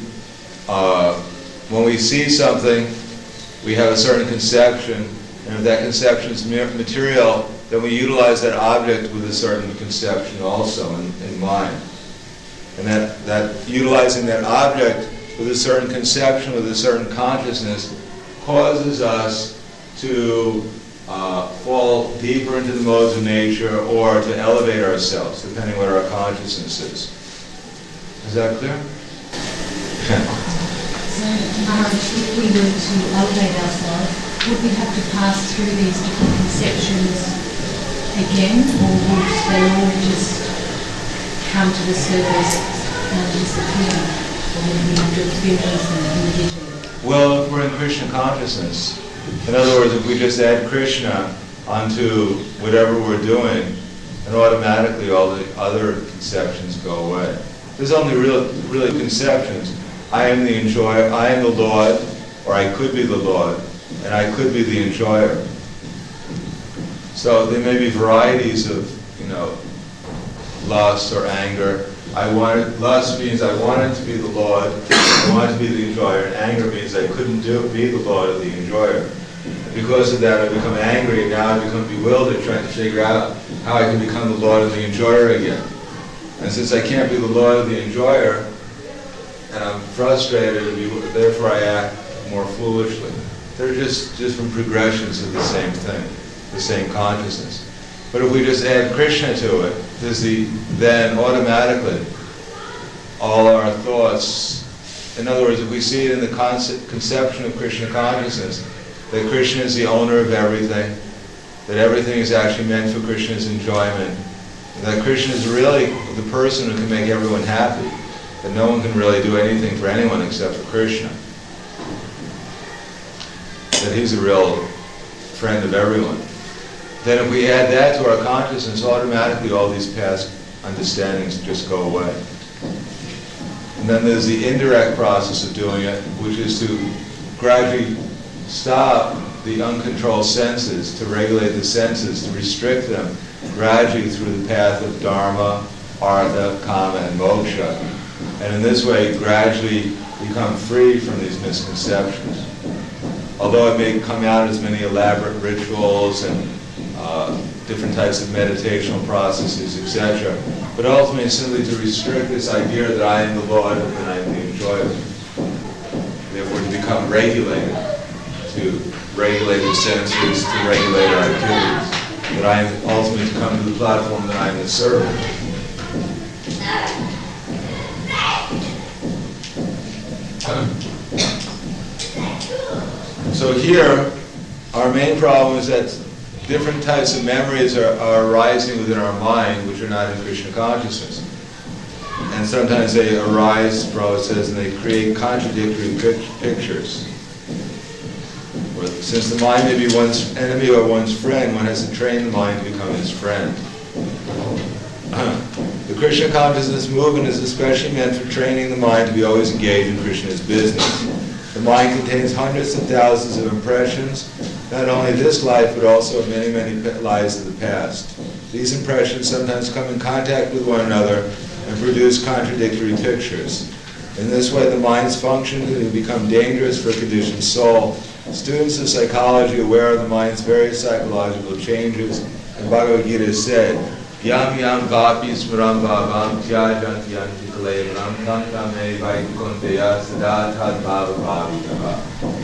when we see something, we have a certain conception, and if that conception is material, then we utilize that object with a certain conception also in mind. And that utilizing that object with a certain conception, with a certain consciousness, causes us to fall deeper into the modes of nature or to elevate ourselves, depending what our consciousness is. Is that clear? So, if we were to elevate ourselves, would we have to pass through these different conceptions again, or would they all just come to the surface and disappear? Or would we have to experience them individually? Well, if we're in Krishna consciousness, in other words, if we just add Krishna onto whatever we're doing, then automatically all the other conceptions go away. There's only really conceptions. I am the enjoyer, I am the Lord, or I could be the Lord, and I could be the enjoyer. So there may be varieties of, lust or anger. Lust means I wanted to be the Lord, I wanted to be the enjoyer, and anger means I couldn't be the Lord or the enjoyer. And because of that, I become angry, and now I become bewildered, trying to figure out how I can become the Lord and the enjoyer again. And since I can't be the Lord or the enjoyer, and I'm frustrated, therefore I act more foolishly. They're just different progressions of the same thing, the same consciousness. But if we just add Krishna to it, then automatically all our thoughts, in other words, if we see it in the conception of Krishna consciousness, that Krishna is the owner of everything, that everything is actually meant for Krishna's enjoyment, and that Krishna is really the person who can make everyone happy, that no one can really do anything for anyone except for Krishna. That he's a real friend of everyone. Then if we add that to our consciousness, automatically all these past understandings just go away. And then there's the indirect process of doing it, which is to gradually stop the uncontrolled senses, to regulate the senses, to restrict them gradually through the path of dharma, artha, kama, and moksha. And in this way, gradually become free from these misconceptions. Although it may come out as many elaborate rituals and different types of meditational processes, etc. But ultimately, simply to restrict this idea that I am the Lord and I am the enjoyer. Therefore, to become regulated, to regulate the senses, to regulate our activities. That I am ultimately to come to the platform that I am the servant. So here, our main problem is that different types of memories are arising within our mind, which are not in Krishna consciousness. And sometimes they arise, Prabhupada says, and they create contradictory pictures. Since the mind may be one's enemy or one's friend, one has to train the mind to become his friend. The Krishna consciousness movement is especially meant for training the mind to be always engaged in Krishna's business. The mind contains hundreds of thousands of impressions, not only this life, but also of many, many lives of the past. These impressions sometimes come in contact with one another and produce contradictory pictures. In this way, the mind's function can become dangerous for a conditioned soul. Students of psychology aware of the mind's various psychological changes, and Bhagavad Gita has said, Yam yam vapi smaram bhavam tyajanti yanti kalevaram tantame vaikunteya sadatad bhava bhavitava.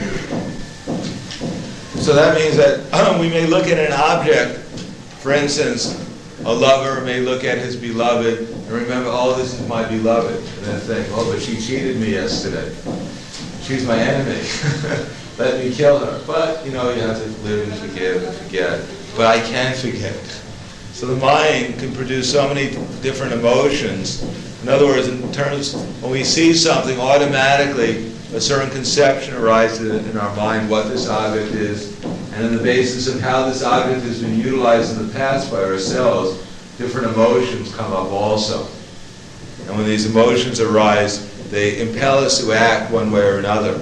So that means that we may look at an object, for instance, a lover may look at his beloved and remember, oh, this is my beloved, and then think, oh, but she cheated me yesterday. She's my enemy. Let me kill her. But, you have to live and forgive and forget. But I can forget. So the mind can produce so many different emotions In other words, in terms, when we see something, automatically a certain conception arises in our mind what this object is, and on the basis of how this object has been utilized in the past by ourselves, different emotions come up also. And when these emotions arise, they impel us to act one way or another.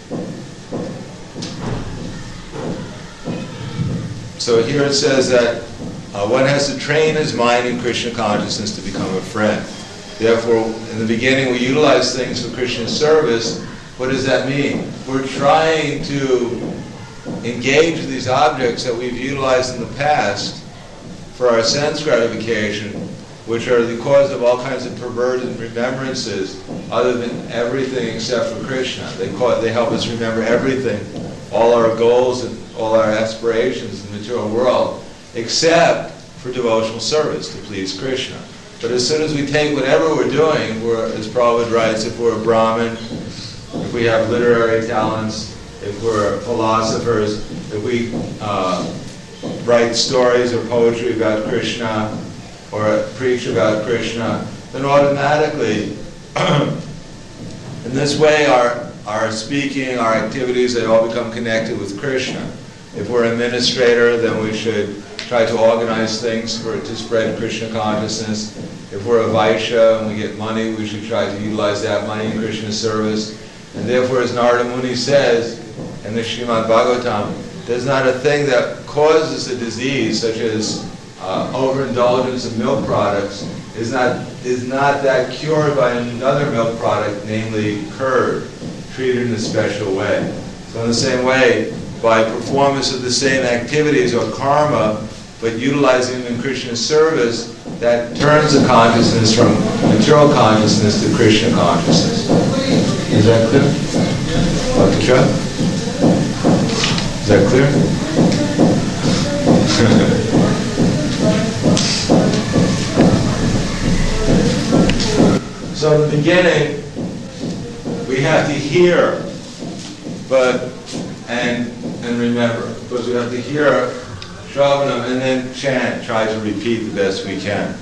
So here it says that one has to train his mind in Krishna consciousness to become a friend. Therefore, in the beginning, we utilize things for Krishna service. What does that mean? We're trying to engage these objects that we've utilized in the past for our sense gratification, which are the cause of all kinds of perverted remembrances other than everything except for Krishna. They help us remember everything, all our goals and all our aspirations in the material world, except for devotional service to please Krishna. But as soon as we take whatever we're doing, as Prabhupada writes, if we're a Brahmin, if we have literary talents, if we're philosophers, if we write stories or poetry about Krishna, or preach about Krishna, then automatically, in this way, our speaking, our activities, they all become connected with Krishna. If we're an administrator, then we should try to organize things to spread Krishna consciousness. If we're a Vaishya and we get money, we should try to utilize that money in Krishna service. And therefore, as Narada Muni says in the Srimad Bhagavatam, there's not a thing that causes a disease such as overindulgence of milk products is not that cured by another milk product, namely curd, treated in a special way. So in the same way, by performance of the same activities or karma, but utilizing them in Krishna's service, that turns the consciousness from material consciousness to Krishna consciousness. Is that clear? Dr. Shah? Is that clear? So in the beginning, we have to hear, and remember, because we have to hear Shravanam and then chant, try to repeat the best we can.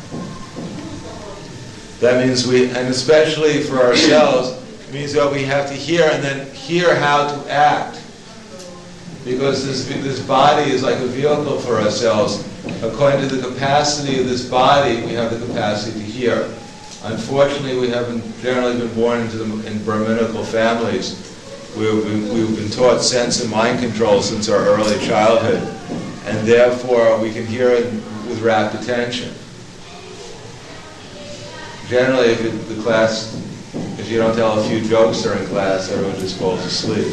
That means and especially for ourselves, it means that we have to hear and then hear how to act. Because this body is like a vehicle for ourselves. According to the capacity of this body, we have the capacity to hear. Unfortunately, we haven't generally been born in Brahminical families. We've been taught sense and mind control since our early childhood, and therefore we can hear it with rapt attention. Generally, if you don't tell a few jokes during class, everyone just falls asleep.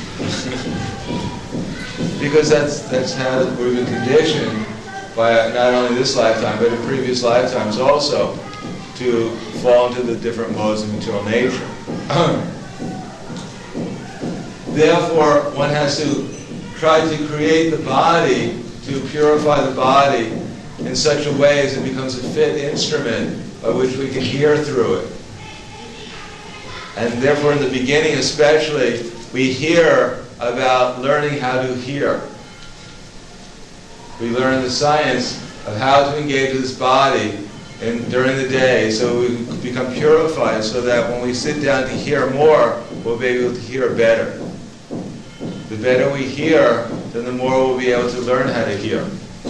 Because that's how we've been conditioned by not only this lifetime, but in previous lifetimes also, to fall into the different modes of material nature. Therefore, one has to try to create the body, to purify the body in such a way as it becomes a fit instrument by which we can hear through it. And therefore, in the beginning especially, we hear about learning how to hear. We learn the science of how to engage this body during the day, so we become purified, so that when we sit down to hear more, we'll be able to hear better. The better we hear, then the more we'll be able to learn how to hear.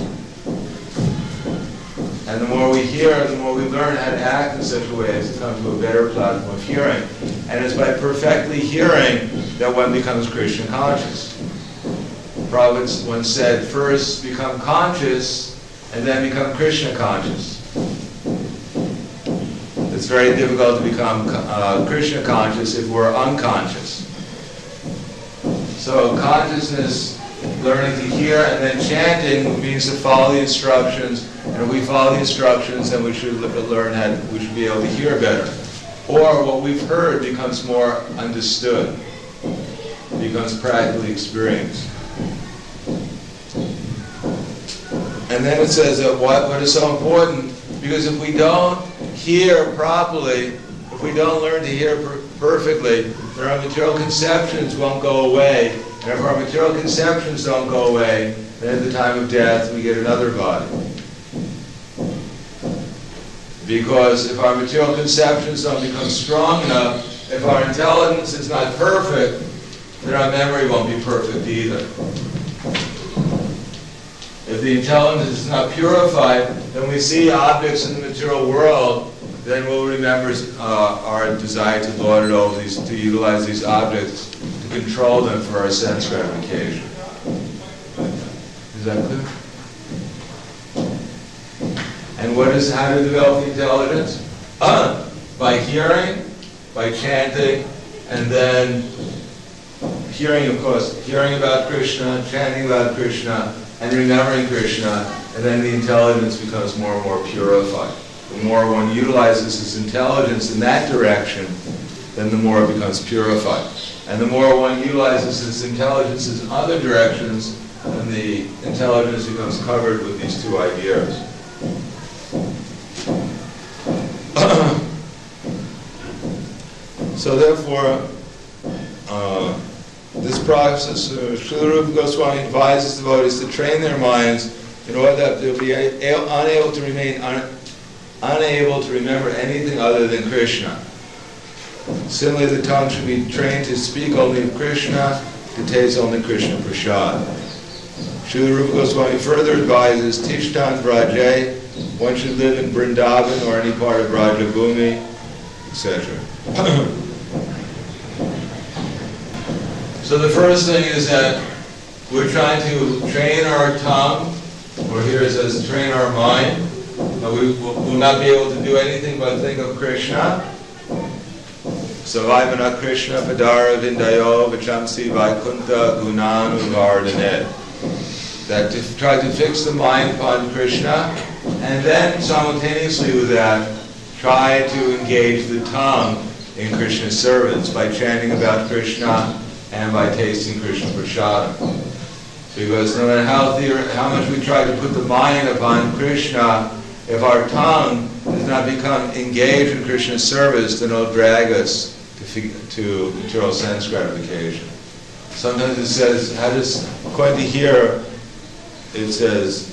And the more we hear, the more we learn how to act in such a way as to come to a better platform of hearing. And it's by perfectly hearing that one becomes Krishna conscious. Prabhupada once said, first become conscious, and then become Krishna conscious. It's very difficult to become Krishna conscious if we're unconscious. So consciousness, learning to hear, and then chanting means to follow the instructions. And if we follow the instructions, then we should we should be able to hear better. Or what we've heard becomes more understood, becomes practically experienced. And then it says that what is so important, because if we don't hear properly, if we don't learn to hear perfectly, then our material conceptions won't go away. And if our material conceptions don't go away, then at the time of death we get another body. Because if our material conceptions don't become strong enough, if our intelligence is not perfect, then our memory won't be perfect either. If the intelligence is not purified, then we see objects in the material world, then we'll remember our desire to lord it over these, to utilize these objects, to control them for our sense gratification. Is that clear? And how to develop the intelligence? By hearing, by chanting, and then hearing, of course, hearing about Krishna, chanting about Krishna, and remembering Krishna, and then the intelligence becomes more and more purified. The more one utilizes his intelligence in that direction, then the more it becomes purified. And the more one utilizes his intelligence in other directions, then the intelligence becomes covered with these two ideas. So therefore, this process, Srila Rupa Goswami advises devotees to train their minds in order that they'll be unable to remember anything other than Krishna. Similarly, the tongue should be trained to speak only of Krishna, to taste only Krishna prasad. Srila Rupa Goswami further advises Tishtan Vraje, one should live in Vrindavan or any part of Rajabhumi, etc. So the first thing is that we're trying to train our tongue, or here it says train our mind. We will not be able to do anything but think of Krishna. Savaimana Krishna Padara Vindayo Vachamsi Vaikunta Gunan Uvardhanet. That to try to fix the mind upon Krishna, and then simultaneously with that, try to engage the tongue in Krishna's service by chanting about Krishna and by tasting Krishna prasadam. Because no matter how much we try to put the mind upon Krishna, if our tongue does not become engaged in Krishna's service, then it'll drag us to material sense gratification. Sometimes it says, according to here, it says,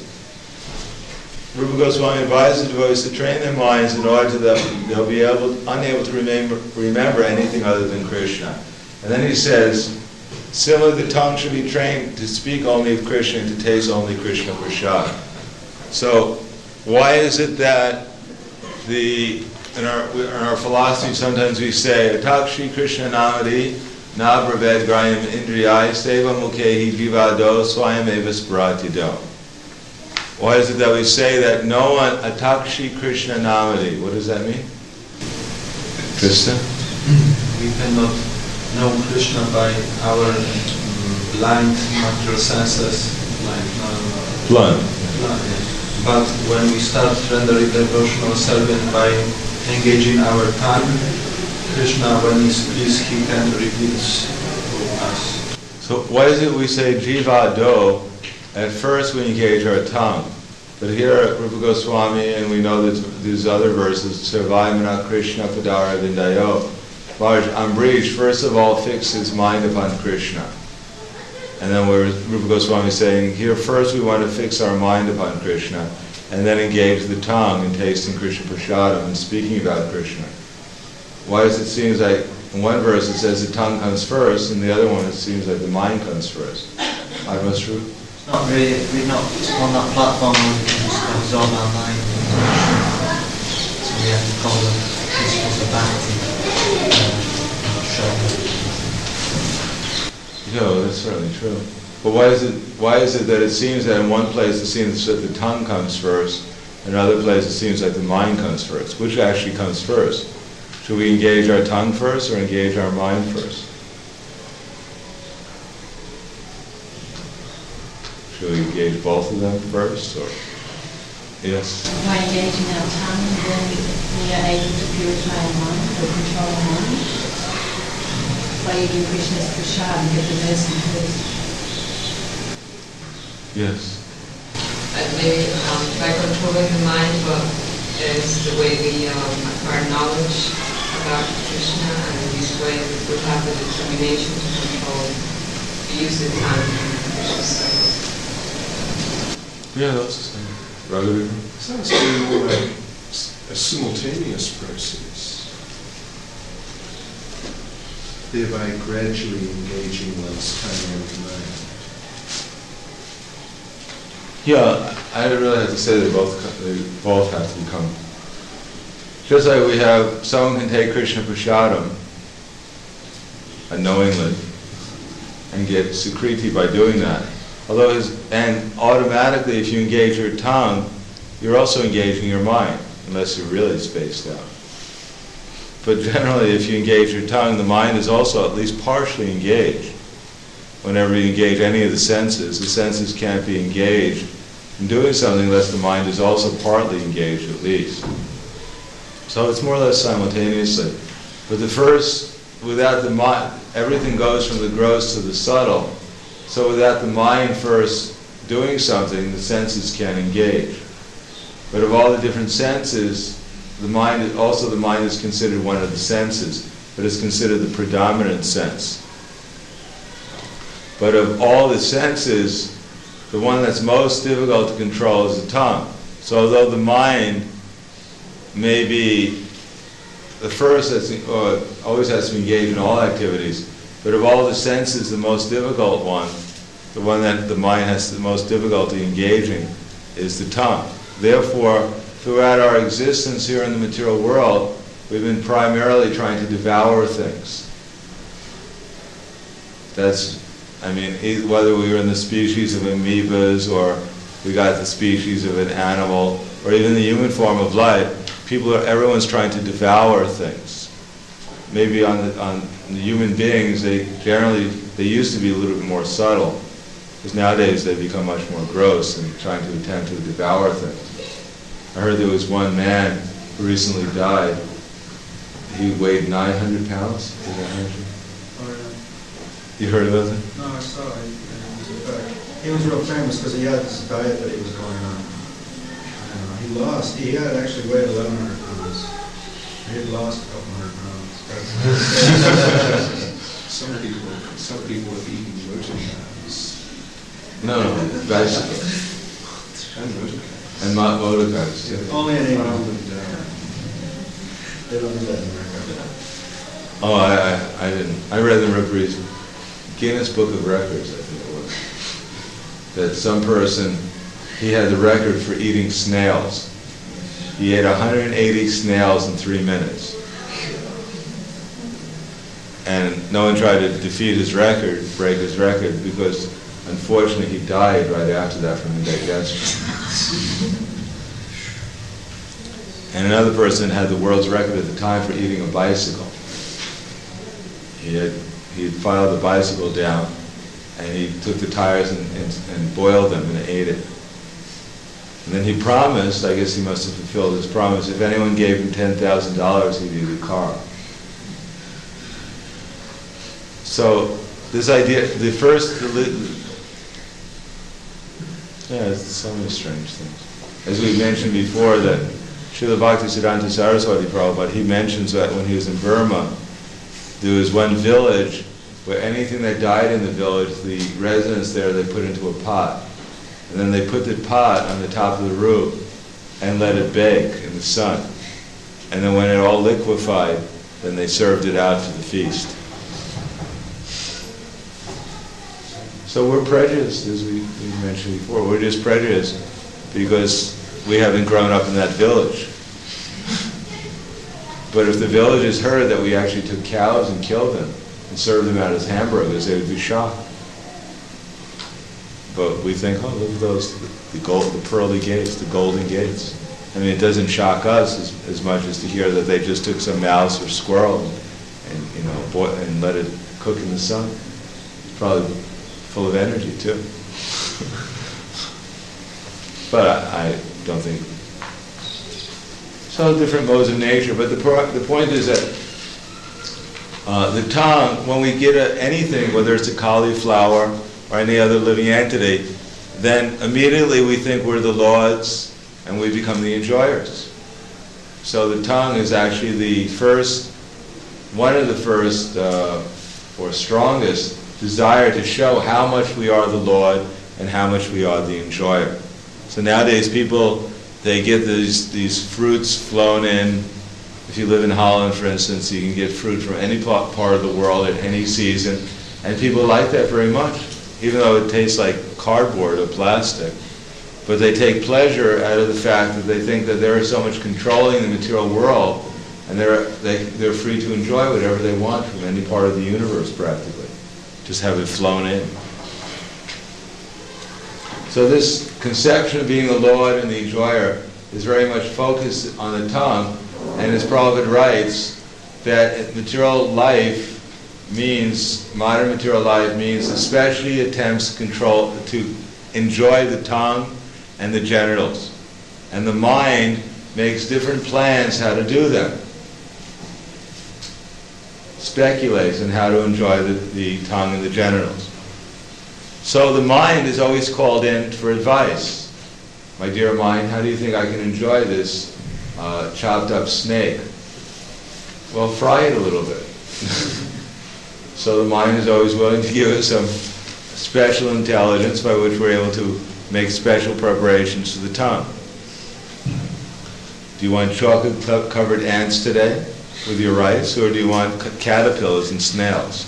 Rupa Goswami advises the devotees to train their minds in order that they'll be unable to remember anything other than Krishna. And then he says, similarly, the tongue should be trained to speak only of Krishna and to taste only Krishna prasad. So, why is it that in our philosophy sometimes we say, Atakshi Krishna Namadi na braved grayam indriyai seva mukhehi jivado swayam evis bratido. Why is it that we say that no one, Atakshi Krishna Namadi? What does that mean? Krishna? We cannot know Krishna by our blind material senses, Blind. But when we start rendering devotional service by engaging our tongue, Krishna, when He speaks, He can reveal to us. So why is it we say Jiva Do? At first we engage our tongue. But here Rupa Goswami, and we know that these other verses, Sarvaimana Krishna Padara Vindayo, Ambrish first of all fixed his mind upon Krishna. And then Rupa Goswami saying, here first we want to fix our mind upon Krishna, and then engage the tongue in tasting Krishna prasadam and speaking about Krishna. Why does it seem like, in one verse it says the tongue comes first, and the other one it seems like the mind comes first? Advasru? Not really, we're not on that platform where we can just absorb our mind. So we have to call them principles of bhakti. Yeah, that's certainly true. But why is it that it seems that in one place it seems that the tongue comes first, in another place it seems like the mind comes first? Which actually comes first? Should we engage our tongue first or engage our mind first? Should we engage both of them first, or? Yes? By engaging our tongue, then we are able to purify our mind or control our mind. By eating Krishna's prasad and get the mercy first. Yes. And maybe by controlling the mind, but is the way we acquire knowledge about Krishna, and in this way we would have the determination to control, to use the time in Krishna's service. Yeah, that's the same. Raghavi? Sounds to me more like a simultaneous process, thereby gradually engaging one's tongue and mind. Yeah, I really have to say they both have to become. Just like we have, someone can take Krishna Prasadam unknowingly and get Sukriti by doing that. And automatically if you engage your tongue, you're also engaging your mind, unless you're really spaced out. But generally if you engage your tongue, the mind is also at least partially engaged. Whenever you engage any of the senses can't be engaged in doing something unless the mind is also partly engaged at least. So it's more or less simultaneously. But the first, without the mind, everything goes from the gross to the subtle. So without the mind first doing something, the senses can't engage. But of all the different senses, the mind is considered one of the senses, but it's considered the predominant sense. But of all the senses, the one that's most difficult to control is the tongue. So although the mind may be the first always has to engage in all activities, but of all the senses, the most difficult one, the one that the mind has the most difficulty engaging, is the tongue. Therefore, throughout our existence here in the material world, we've been primarily trying to devour things. Whether we were in the species of amoebas, or we got the species of an animal, or even the human form of life, everyone's trying to devour things. Maybe on the human beings, they used to be a little bit more subtle, because nowadays they become much more gross and trying to attempt to devour things. I heard there was one man who recently died. He weighed 900 pounds. Is that 100? You heard about it? No, I saw it. He was real famous because he had this diet that he was going on. He had actually weighed 1,100 pounds. He had lost a couple hundred pounds. Some people have eaten motorcars. No, bicycles. And motorcars. And motorcars, yeah. Only in England. They don't do that in America. Oh, I didn't. I read in the Guinness Book of Records, I think it was, that some person, he had the record for eating snails. He ate 180 snails in 3 minutes. And no one tried to break his record, because unfortunately he died right after that from indigestion. And another person had the world's record at the time for eating a bicycle. He had filed the bicycle down, and he took the tires and boiled them and ate it. And then he promised, I guess he must have fulfilled his promise, if anyone gave him $10,000, he'd eat a car. So this idea, it's so many strange things. As we mentioned before, that Srila Bhaktisiddhanta Saraswati Prabhupada, he mentions that when he was in Burma, there was one village where anything that died in the village, the residents there, they put into a pot. And then they put the pot on the top of the roof and let it bake in the sun. And then when it all liquefied, then they served it out for the feast. So we're prejudiced, as we mentioned before. We're just prejudiced because we haven't grown up in that village. But if the villagers heard that we actually took cows and killed them and served them out as hamburgers, they would be shocked. But we think, oh, look at those, the pearly gates, the golden gates. I mean, it doesn't shock us as much as to hear that they just took some mouse or squirrel and let it cook in the sun. It's probably full of energy too. But I don't think. So different modes of nature. But the point is that the tongue, when we get anything, whether it's a cauliflower or any other living entity, then immediately we think we're the lords and we become the enjoyers. So the tongue is actually one of the first or strongest desire to show how much we are the Lord and how much we are the enjoyer. So nowadays people they get these fruits flown in. If you live in Holland, for instance, you can get fruit from any part of the world at any season, and people like that very much, even though it tastes like cardboard or plastic. But they take pleasure out of the fact that they think that there is so much controlling the material world, and they're free to enjoy whatever they want from any part of the universe, practically. Just have it flown in. So this conception of being the Lord and the enjoyer is very much focused on the tongue, and as Prabhupada writes, that material life means, modern material life means especially attempts to enjoy the tongue and the genitals. And the mind makes different plans how to do them. Speculates on how to enjoy the tongue and the genitals. So the mind is always called in for advice. My dear mind, how do you think I can enjoy this chopped up snake? Well, fry it a little bit. So the mind is always willing to give us some special intelligence by which we're able to make special preparations to the tongue. Do you want chocolate-covered ants today with your rice, or do you want caterpillars and snails?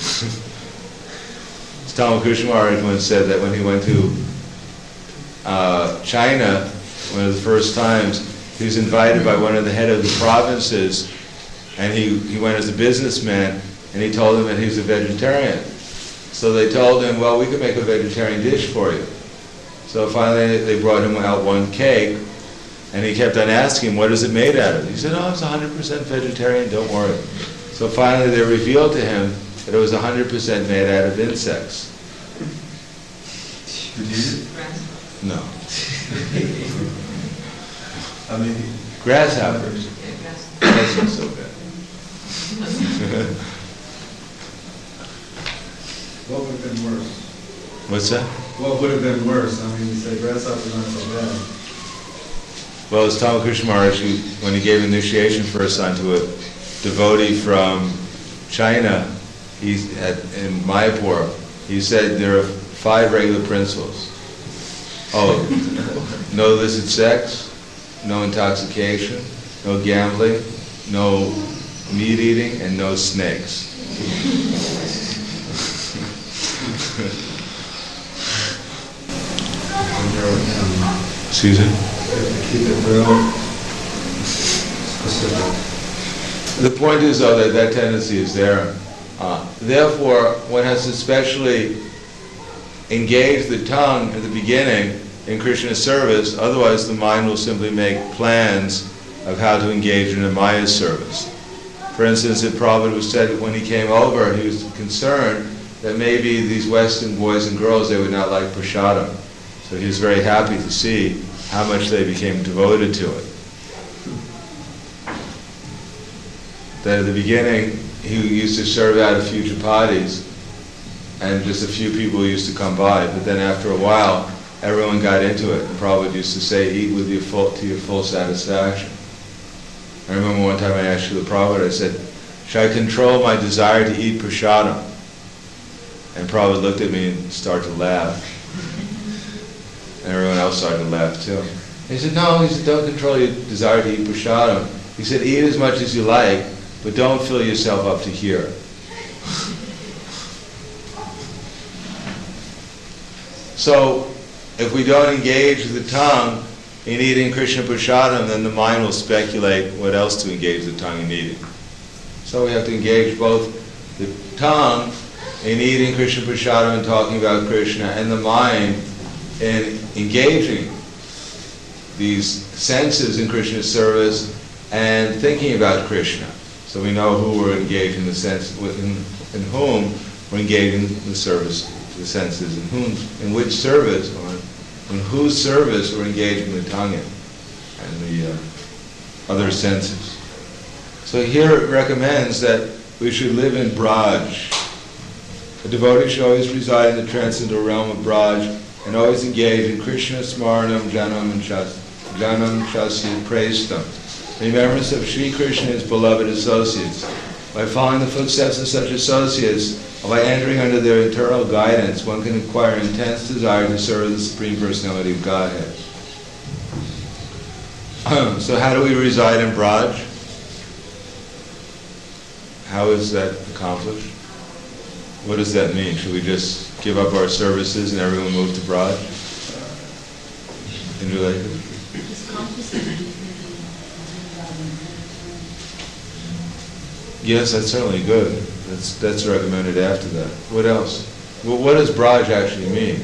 Thomas Krishna Maharaj once said that when he went to China, one of the first times, he was invited by one of the head of the provinces, and he went as a businessman, and he told them that he was a vegetarian. So they told him, well, we could make a vegetarian dish for you. So finally they brought him out one cake, and he kept on asking, what is it made out of? He said, oh, it's 100% vegetarian, don't worry. So finally they revealed to him that it was 100% made out of insects. Did you eat it? No. I mean, Grasshoppers. That's not so bad. What would have been worse? What's that? What would have been worse? I mean, you say grasshoppers aren't so bad. Well, it's Thomas Krishna Maharaj who, when he gave initiation first time to a devotee from China, in Mayapur, he said there are 5 regular principles. Oh, no illicit sex, no intoxication, no gambling, no meat eating, and no snakes. Excuse me? Keep it real specific. The point is, though, that tendency is there. Therefore, one has to especially engage the tongue at the beginning in Krishna's service, otherwise the mind will simply make plans of how to engage in a Maya service. For instance, if Prabhupada was said when he came over, he was concerned that maybe these Western boys and girls, they would not like prasadam. So he was very happy to see how much they became devoted to it. That at the beginning, he used to serve out a few chapatis, and just a few people used to come by. But then after a while, everyone got into it. And Prabhupada used to say, eat with your to your full satisfaction. I remember one time I asked the Prabhupada, I said, should I control my desire to eat prasadam? And Prabhupada looked at me and started to laugh. And everyone else started to laugh too. He said, no, he said, don't control your desire to eat prasadam. He said, eat as much as you like, but don't fill yourself up to here. So, if we don't engage the tongue in eating Krishna prasadam, then the mind will speculate what else to engage the tongue in eating. So we have to engage both the tongue in eating Krishna prasadam and talking about Krishna, and the mind in engaging these senses in Krishna's service and thinking about Krishna. So we know who we're engaging the sense in whom we're engaging the service, the senses, in which service, or in whose service we're engaging the tongue in, and the other senses. So here it recommends that we should live in Braj. A devotee should always reside in the transcendental realm of Braj and always engage in Krishna Smaranam Janam Chasya Praistam. Remembrance of Sri Krishna and his beloved associates. By following the footsteps of such associates, or by entering under their eternal guidance, one can acquire intense desire to serve the Supreme Personality of Godhead. So how do we reside in Braj? How is that accomplished? What does that mean? Should we just give up our services and everyone move to Braj? In relation? Yes, that's certainly good. That's recommended after that. What else? Well, what does Braj actually mean?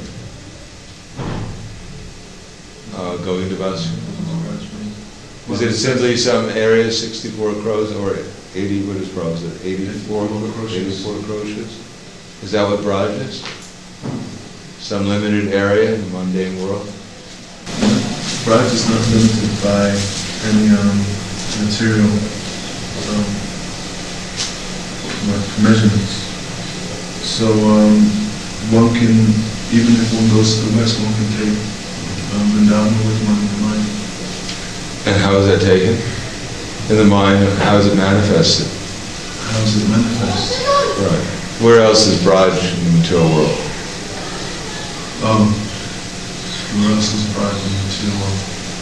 Govindavasi? Is it simply some area, 64 crores, or 80, what is Braj? Is it 84 crores? Is that what Braj is? Some limited area in the mundane world? Braj is not limited by any material measurements. So one can, even if one goes to the west, one can take Vrindavan with one in the mind. And how is that taken? In the mind, how is it manifested? How is it manifest? Right. Where else is Braj in the material world? Where else is Braj in the material world?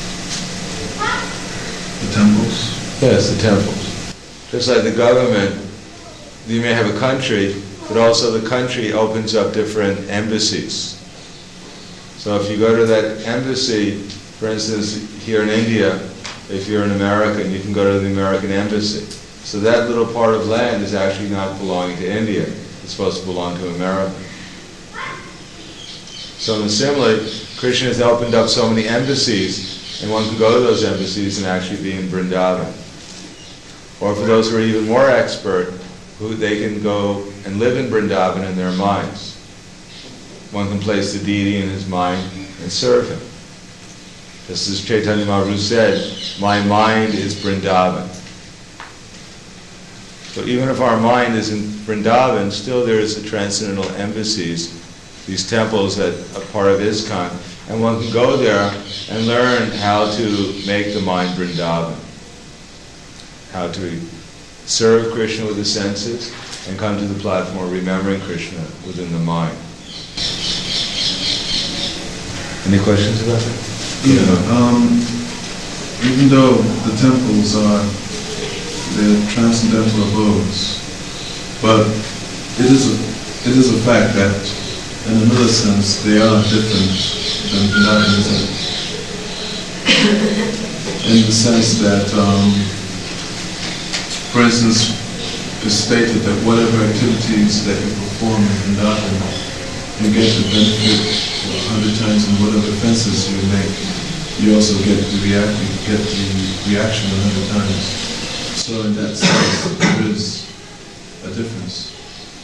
The temples? Yes, the temples. Just like the government, you may have a country, but also the country opens up different embassies. So if you go to that embassy, for instance, here in India, if you're an American, you can go to the American embassy. So that little part of land is actually not belonging to India. It's supposed to belong to America. So similarly, Krishna has opened up so many embassies, and one can go to those embassies and actually be in Vrindavan. Or for those who are even more expert, they can go and live in Vrindavan in their minds. One can place the deity in his mind and serve him. Just as Chaitanya Mahaprabhu said, my mind is Vrindavan. So even if our mind is in Vrindavan, still there is the transcendental embassies, these temples that are part of ISKCON, and one can go there and learn how to make the mind Vrindavan, how to serve Krishna with the senses, and come to the platform remembering Krishna within the mind. Any questions about that? Yeah, even though the temples are the transcendental abodes, but it is a fact that in another sense they are different than Vrindavan, in the sense that for instance, it's stated that whatever activities that you perform in Vrindavan, you get the benefit 100 times, and whatever offenses you make, you also get the reaction 100 times. So in that sense, there is a difference.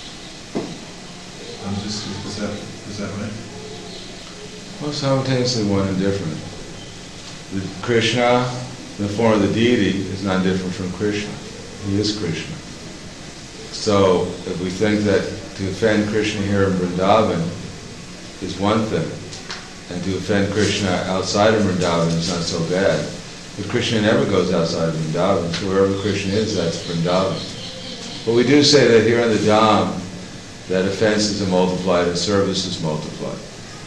Is that right? Well, simultaneously one and different. The Krishna, the form of the deity, is not different from Krishna. He is Krishna. So if we think that to offend Krishna here in Vrindavan is one thing, and to offend Krishna outside of Vrindavan is not so bad. But Krishna never goes outside of Vrindavan, so wherever Krishna is, that's Vrindavan. But we do say that here in the Dham, that offenses are multiplied and service is multiplied.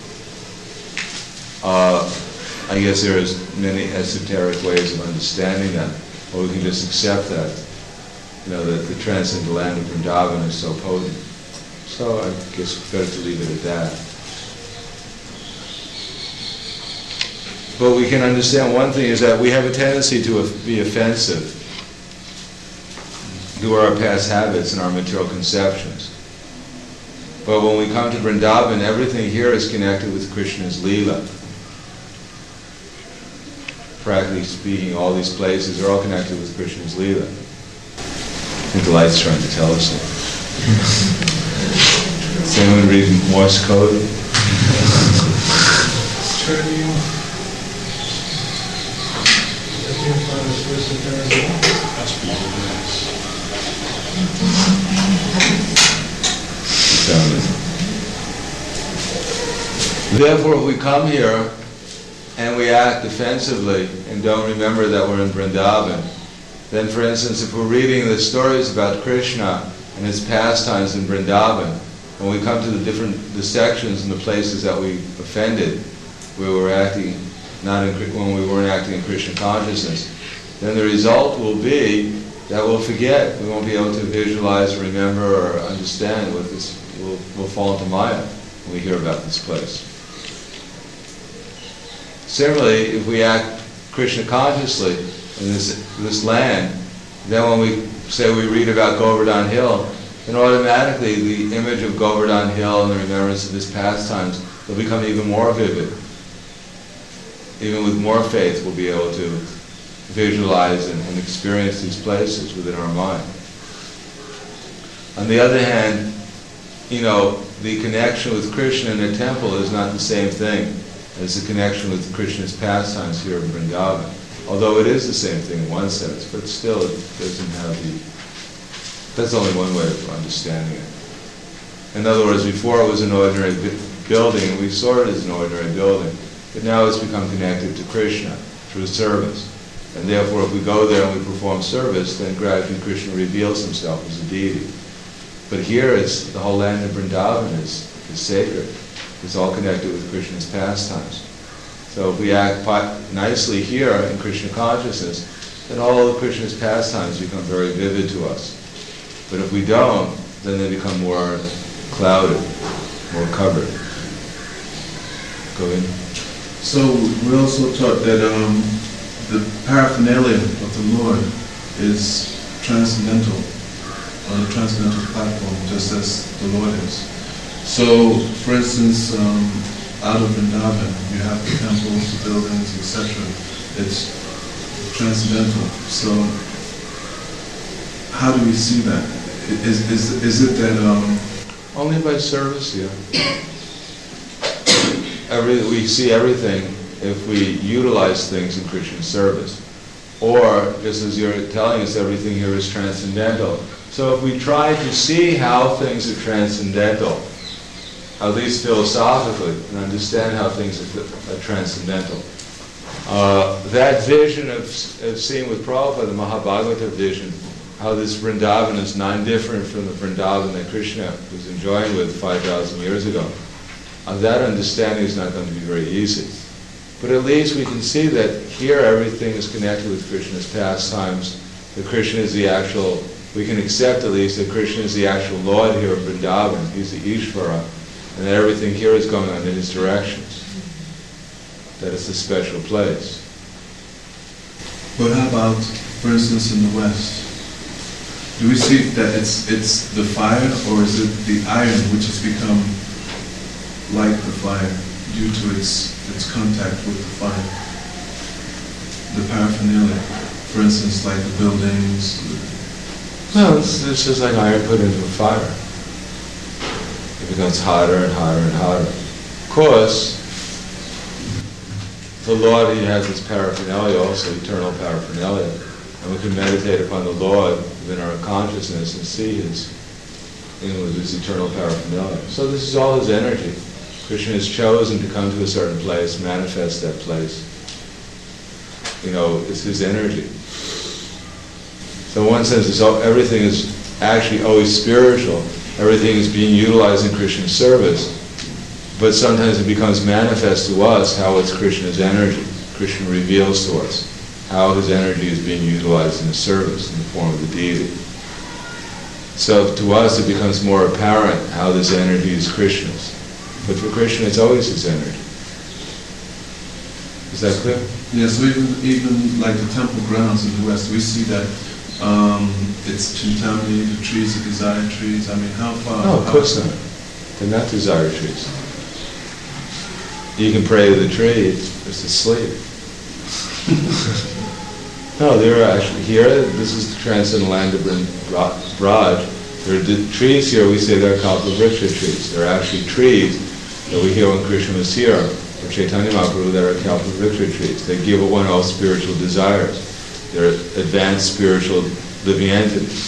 I guess there is many esoteric ways of understanding that, or we can just accept that. That the transcendental land of Vrindavan is so potent. So I guess it's better to leave it at that. But we can understand one thing is that we have a tendency to be offensive to our past habits and our material conceptions. But when we come to Vrindavan, everything here is connected with Krishna's Leela. Practically speaking, all these places are all connected with Krishna's Leela. I think the light's trying to tell us that. Does anyone read Morse code? Therefore, if we come here and we act defensively and don't remember that we're in Vrindavan, then, for instance, if we're reading the stories about Krishna and his pastimes in Vrindavan, when we come to the sections and the places that we offended, where we're acting when we weren't acting in Krishna consciousness, then the result will be that we'll forget. We won't be able to visualize, remember, or understand what this. We'll fall into Maya when we hear about this place. Similarly, if we act Krishna consciously in this land, then when we say we read about Govardhan Hill, then automatically the image of Govardhan Hill and the remembrance of his pastimes will become even more vivid. Even with more faith, we'll be able to visualize and experience these places within our mind. On the other hand, the connection with Krishna in a temple is not the same thing as the connection with Krishna's pastimes here in Vrindavan. Although it is the same thing in one sense, but still it doesn't have that's only one way of understanding it. In other words, before it was an ordinary building, and we saw it as an ordinary building, but now it's become connected to Krishna through service. And therefore, if we go there and we perform service, then gradually Krishna reveals himself as a deity. But here, the whole land of Vrindavan is sacred. It's all connected with Krishna's pastimes. So if we act nicely here in Krishna consciousness, then all of Krishna's pastimes become very vivid to us. But if we don't, then they become more clouded, more covered. Go in. So we also taught that the paraphernalia of the Lord is transcendental, on a transcendental platform, just as the Lord is. So, for instance, out of Vrindavan, you have the temples, the buildings, etc. It's transcendental. So, how do we see that? Is it that... Only by service, yeah. We see everything if we utilize things in Krishna's service. Or, just as you're telling us, everything here is transcendental. So if we try to see how things are transcendental, at least philosophically, and understand how things are transcendental, that vision of seeing with Prabhupada, the Mahabhagavata vision, how this Vrindavan is non-different from the Vrindavan that Krishna was enjoying with 5,000 years ago, that understanding is not going to be very easy. But at least we can see that here everything is connected with Krishna's pastimes, that Krishna is the actual, we can accept at least that Krishna is the actual Lord here of Vrindavan, he's the Ishvara, and that everything here is going on in his directions, that it's a special place. But how about, for instance, in the West? Do we see that it's the fire, or is it the iron which has become like the fire due to its contact with the fire? The paraphernalia, for instance, like the buildings. No, it's just like iron put into a fire. It becomes hotter and hotter and hotter. Of course, the Lord, he has his paraphernalia, also eternal paraphernalia, and we can meditate upon the Lord within our consciousness and see his eternal paraphernalia. So this is all his energy. Krishna has chosen to come to a certain place, manifest that place. It's his energy. So in one sense, everything is actually always spiritual. Everything is being utilized in Krishna's service. But sometimes it becomes manifest to us how it's Krishna's energy. Krishna reveals to us how his energy is being utilized in the service in the form of the deity. So to us it becomes more apparent how this energy is Krishna's. But for Krishna it's always his energy. Is that clear? Yeah, so even like the temple grounds in the West, we see that it's Chintamani, the trees are desire trees. I mean, how far? No, of course not. They're not desire trees. You can pray to the tree, it's asleep. No, they're actually here. This is the transcendental land of Braj. There are trees here, we say they're Kalpavriksha trees. They're actually trees that we hear when Krishna was here, or Chaitanya Mahaprabhu, that are Kalpavriksha trees. They give one all spiritual desires. They're advanced spiritual living entities.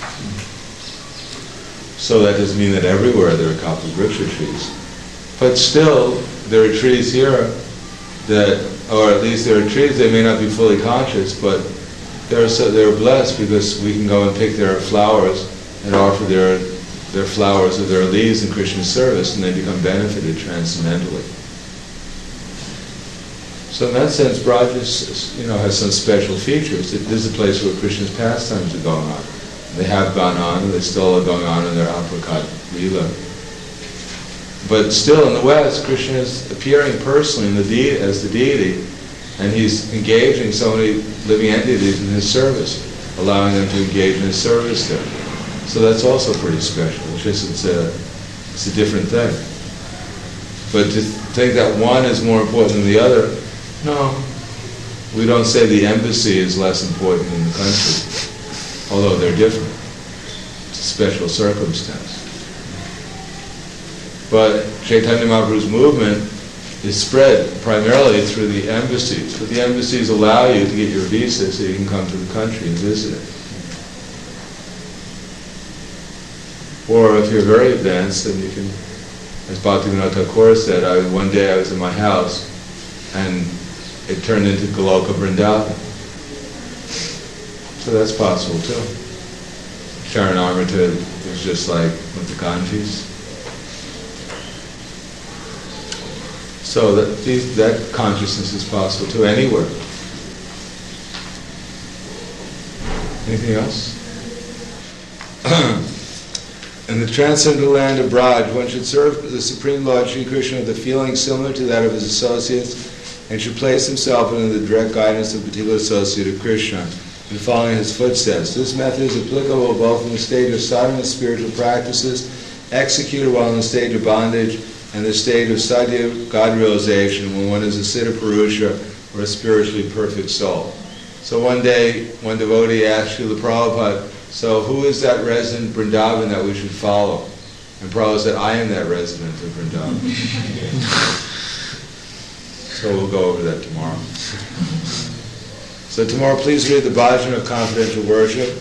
So that doesn't mean that everywhere there are Kalpavriksha trees. But still, there are trees here that, or at least there are trees, they may not be fully conscious, but they're blessed because we can go and pick their flowers and offer their flowers or their leaves in Krishna's service, and they become benefited transcendentally. So in that sense, Braj is, has some special features. This is a place where Krishna's pastimes are going on. They have gone on, and they still are going on in their apricot Leela. But still, in the West, Krishna is appearing personally as the deity, and he's engaging so many living entities in his service, allowing them to engage in his service there. So that's also pretty special. It's just it's a different thing. But to think that one is more important than the other, no. We don't say the embassy is less important than the country, although they're different. It's a special circumstance. But Chaitanya Mahaprabhu's movement is spread primarily through the embassies. But the embassies allow you to get your visa so you can come to the country and visit it. Or if you're very advanced, then you can, as Bhaktivinoda Thakur said, one day I was in my house and it turned into Goloka Vrindavan. So that's possible too. Sharanamrita was just like with the Ganges. So that consciousness is possible too, anywhere. Anything else? In the transcendental land of Braj, one should serve the Supreme Lord Sri Krishna with a feeling similar to that of his associates, and should place himself under the direct guidance of a particular associate of Krishna, and following his footsteps. This method is applicable both in the stage of sadhana spiritual practices, executed while in the stage of bondage, and the stage of sadhya God realization, when one is a siddha purusha, or a spiritually perfect soul. So one day, one devotee asked Srila Prabhupada, so who is that resident Vrindavan that we should follow? And Prabhupada said, I am that resident of Vrindavan. So we'll go over that tomorrow. So tomorrow, please read the Bhajan of Confidential Worship.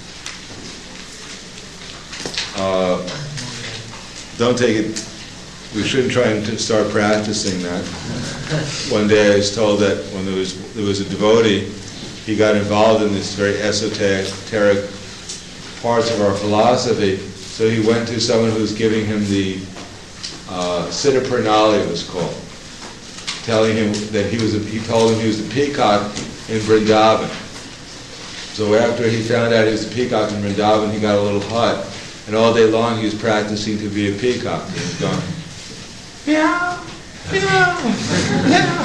Don't take it, we shouldn't try and start practicing that. One day I was told that when there was a devotee, he got involved in this very esoteric parts of our philosophy, so he went to someone who was giving him the Siddha Pranali, it was called, telling him that he told him he was a peacock in Vrindavan. So after he found out he was a peacock in Vrindavan, he got a little hut, and all day long he was practicing to be a peacock. He was going, meow, meow, meow.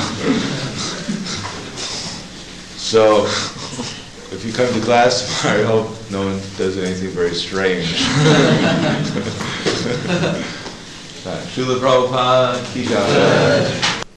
So, if you come to class tomorrow, I hope no one does anything very strange. Srila Prabhupada, Ki Jai.